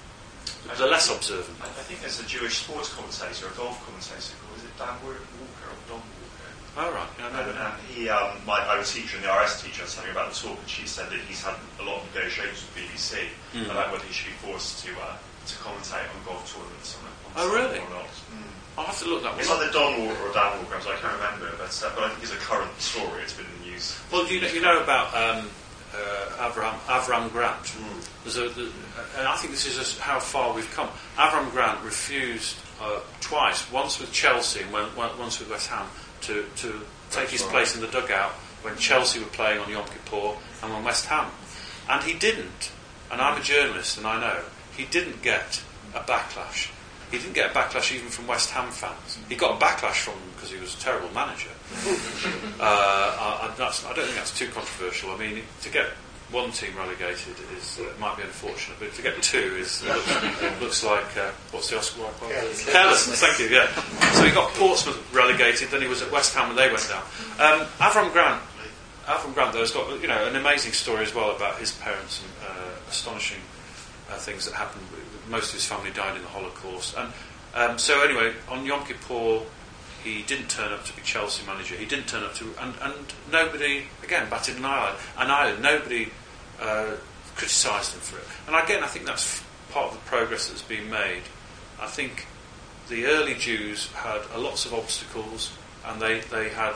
the less observant. I, I think there's a Jewish sports commentator, a golf commentator called, is it Dan Walker or Don Walker? Oh, right, yeah, I know And, that. and he, um, my, I was teaching the R S teacher, I was telling her about the talk, and she said that he's had a lot of negotiations with B B C Mm. about whether he should be forced to uh, to commentate on golf tournaments on, on Oh, really? or not. Mm. I'll have to look that one It's up. either Don Walker or Dan Walker, so I can't remember, but, uh, but I think it's a current story. It's been in the news. Well, you know, you know about um, uh, Avram, Avram Grant. Mm. There's a, the, and I think this is just how far we've come. Avram Grant refused uh, twice, once with Chelsea and one, one, once with West Ham, to, to take his place in the dugout when Chelsea were playing on Yom Kippur and when West Ham. And he didn't, and I'm a journalist and I know, he didn't get a backlash. He didn't get a backlash even from West Ham fans. He got a backlash from them because he was a terrible manager. uh, I, I, that's, I don't think that's too controversial. I mean, to get one team relegated is uh, might be unfortunate, but to get two is looks, looks like uh, what's the Oscar Wilde quote? Carelessness. Carelessness. Thank you. Yeah. So he got Portsmouth relegated. Then he was at West Ham and they went down. Um, Avram Grant. Avram Grant, though, has got, you know, an amazing story as well about his parents and uh, astonishing uh, things that happened. Most of his family died in the Holocaust. And um, so anyway, on Yom Kippur, he didn't turn up to be Chelsea manager. He didn't turn up to... And, and nobody, again, batted an eyelid. An eyelid. Nobody uh, criticised him for it. And again, I think that's part of the progress that's been made. I think the early Jews had uh, lots of obstacles, and they, they had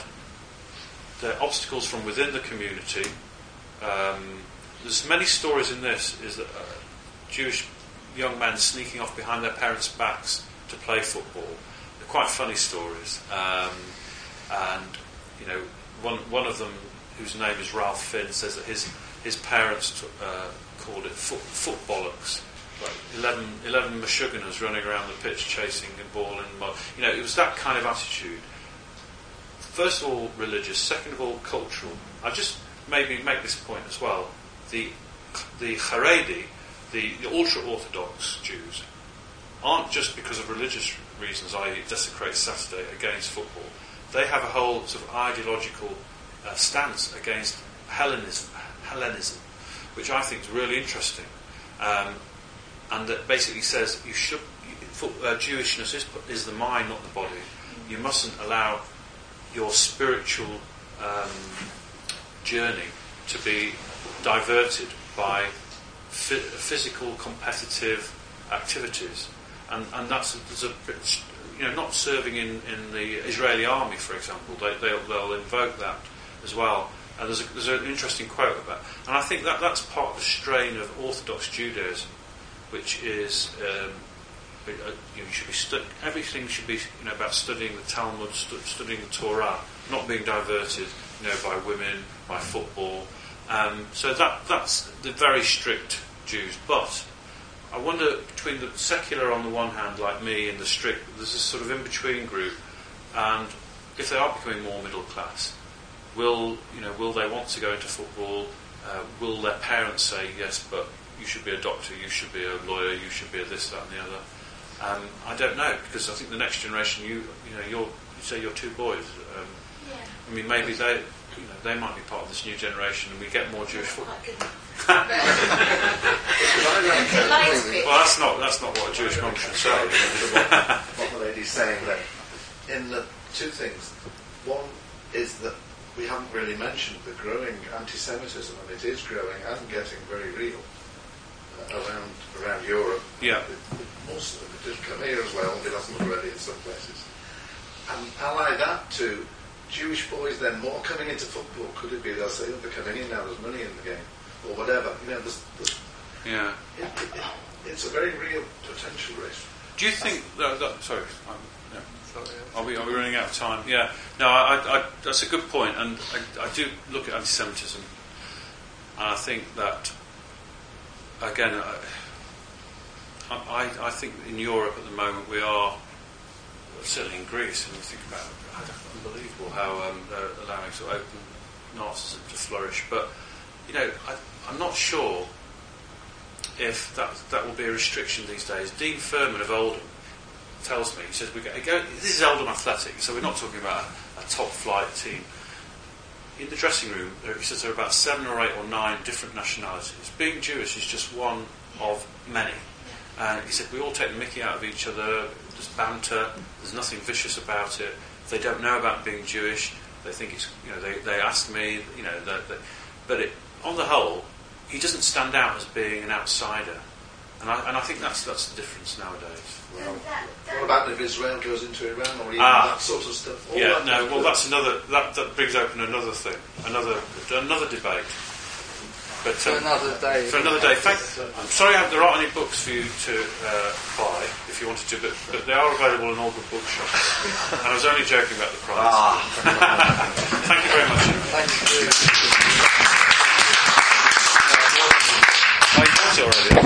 the obstacles from within the community. Um, there's many stories in this, is that uh, Jewish young men sneaking off behind their parents' backs to play football. They're quite funny stories. Um, and, you know, one one of them, whose name is Ralph Finn, says that his his parents t- uh, called it foot, footbollocks. Like eleven, eleven Meshuggahs running around the pitch chasing a ball in mud. You know, it was that kind of attitude. First of all, religious. Second of all, cultural. I just maybe make this point as well. The the Haredi, the, the ultra-Orthodox Jews, aren't just because of religious reasons, that is desecrate Saturday against football. They have a whole sort of ideological uh, stance against Hellenism, Hellenism, which I think is really interesting, um, and that basically says you should you, uh, Jewishness is, is the mind, not the body. You mustn't allow your spiritual um, journey to be diverted by F- physical competitive activities, and and that's there's a you know not serving in, in the Israeli army, for example, they they'll, they'll invoke that as well. And there's a, there's an interesting quote about, and I think that that's part of the strain of Orthodox Judaism, which is um, uh, you, know, you should be stu- everything should be you know about studying the Talmud, stu- studying the Torah, not being diverted you know by women, by football. Um, so that that's the very strict Jews. But I wonder between the secular on the one hand, like me, and the strict, there's this sort of in between group, and if they are becoming more middle class, will you know will they want to go into football? Uh, will their parents say yes, but you should be a doctor, you should be a lawyer, you should be a this, that, and the other? Um, I don't know, because I think the next generation, you you know, you're, you say you're two boys. Um, yeah. I mean, maybe they, you know, they might be part of this new generation, and we get more Jewish football. Well, that's not that's not what a Jewish mum should say. What the lady's saying there, in the two things. One is that we haven't really mentioned the growing anti-Semitism, and it is growing and getting very real uh, around around Europe. Yeah. It, it, most of it did come here as well, it hasn't already in some places. And ally that to Jewish boys then more coming into football. Could it be they'll say, oh, they're coming in now, there's money in the game, or whatever. You know, there's, there's, yeah. It, it, it, it's a very real potential risk. Do you think that, that sorry, um, yeah. Are we are we running out of time? Yeah. No, I, I, that's a good point, and I, I do look at anti-Semitism, and I think that again, I, I, I think in Europe at the moment we are certainly in Greece, and we think about it, unbelievable how um, they're allowing sort of open Nazism to flourish. But you know, I, I'm not sure if that that will be a restriction these days. Dean Furman of Oldham tells me, he says, we go, go, this is Oldham Athletic, so we're not talking about a, a top flight team. In the dressing room, there, he says there are about seven or eight or nine different nationalities. Being Jewish is just one of many. And he said, we all take the mickey out of each other, there's banter, there's nothing vicious about it. If they don't know about being Jewish, they think it's, you know, they, they ask me, you know, they, they, but it, on the whole, he doesn't stand out as being an outsider. And I, and I think that's that's the difference nowadays. Well, what about if Israel goes into Iran or even ah, that sort of stuff? All yeah, that no, well, that's another, that, that brings open another thing, another another debate. But, um, for another day. For another day. Thank, I'm sorry there aren't any books for you to uh, buy if you wanted to, but, but they are available in all good bookshops. And I was only joking about the price. Ah. Thank you very much. Thank you. I got it already.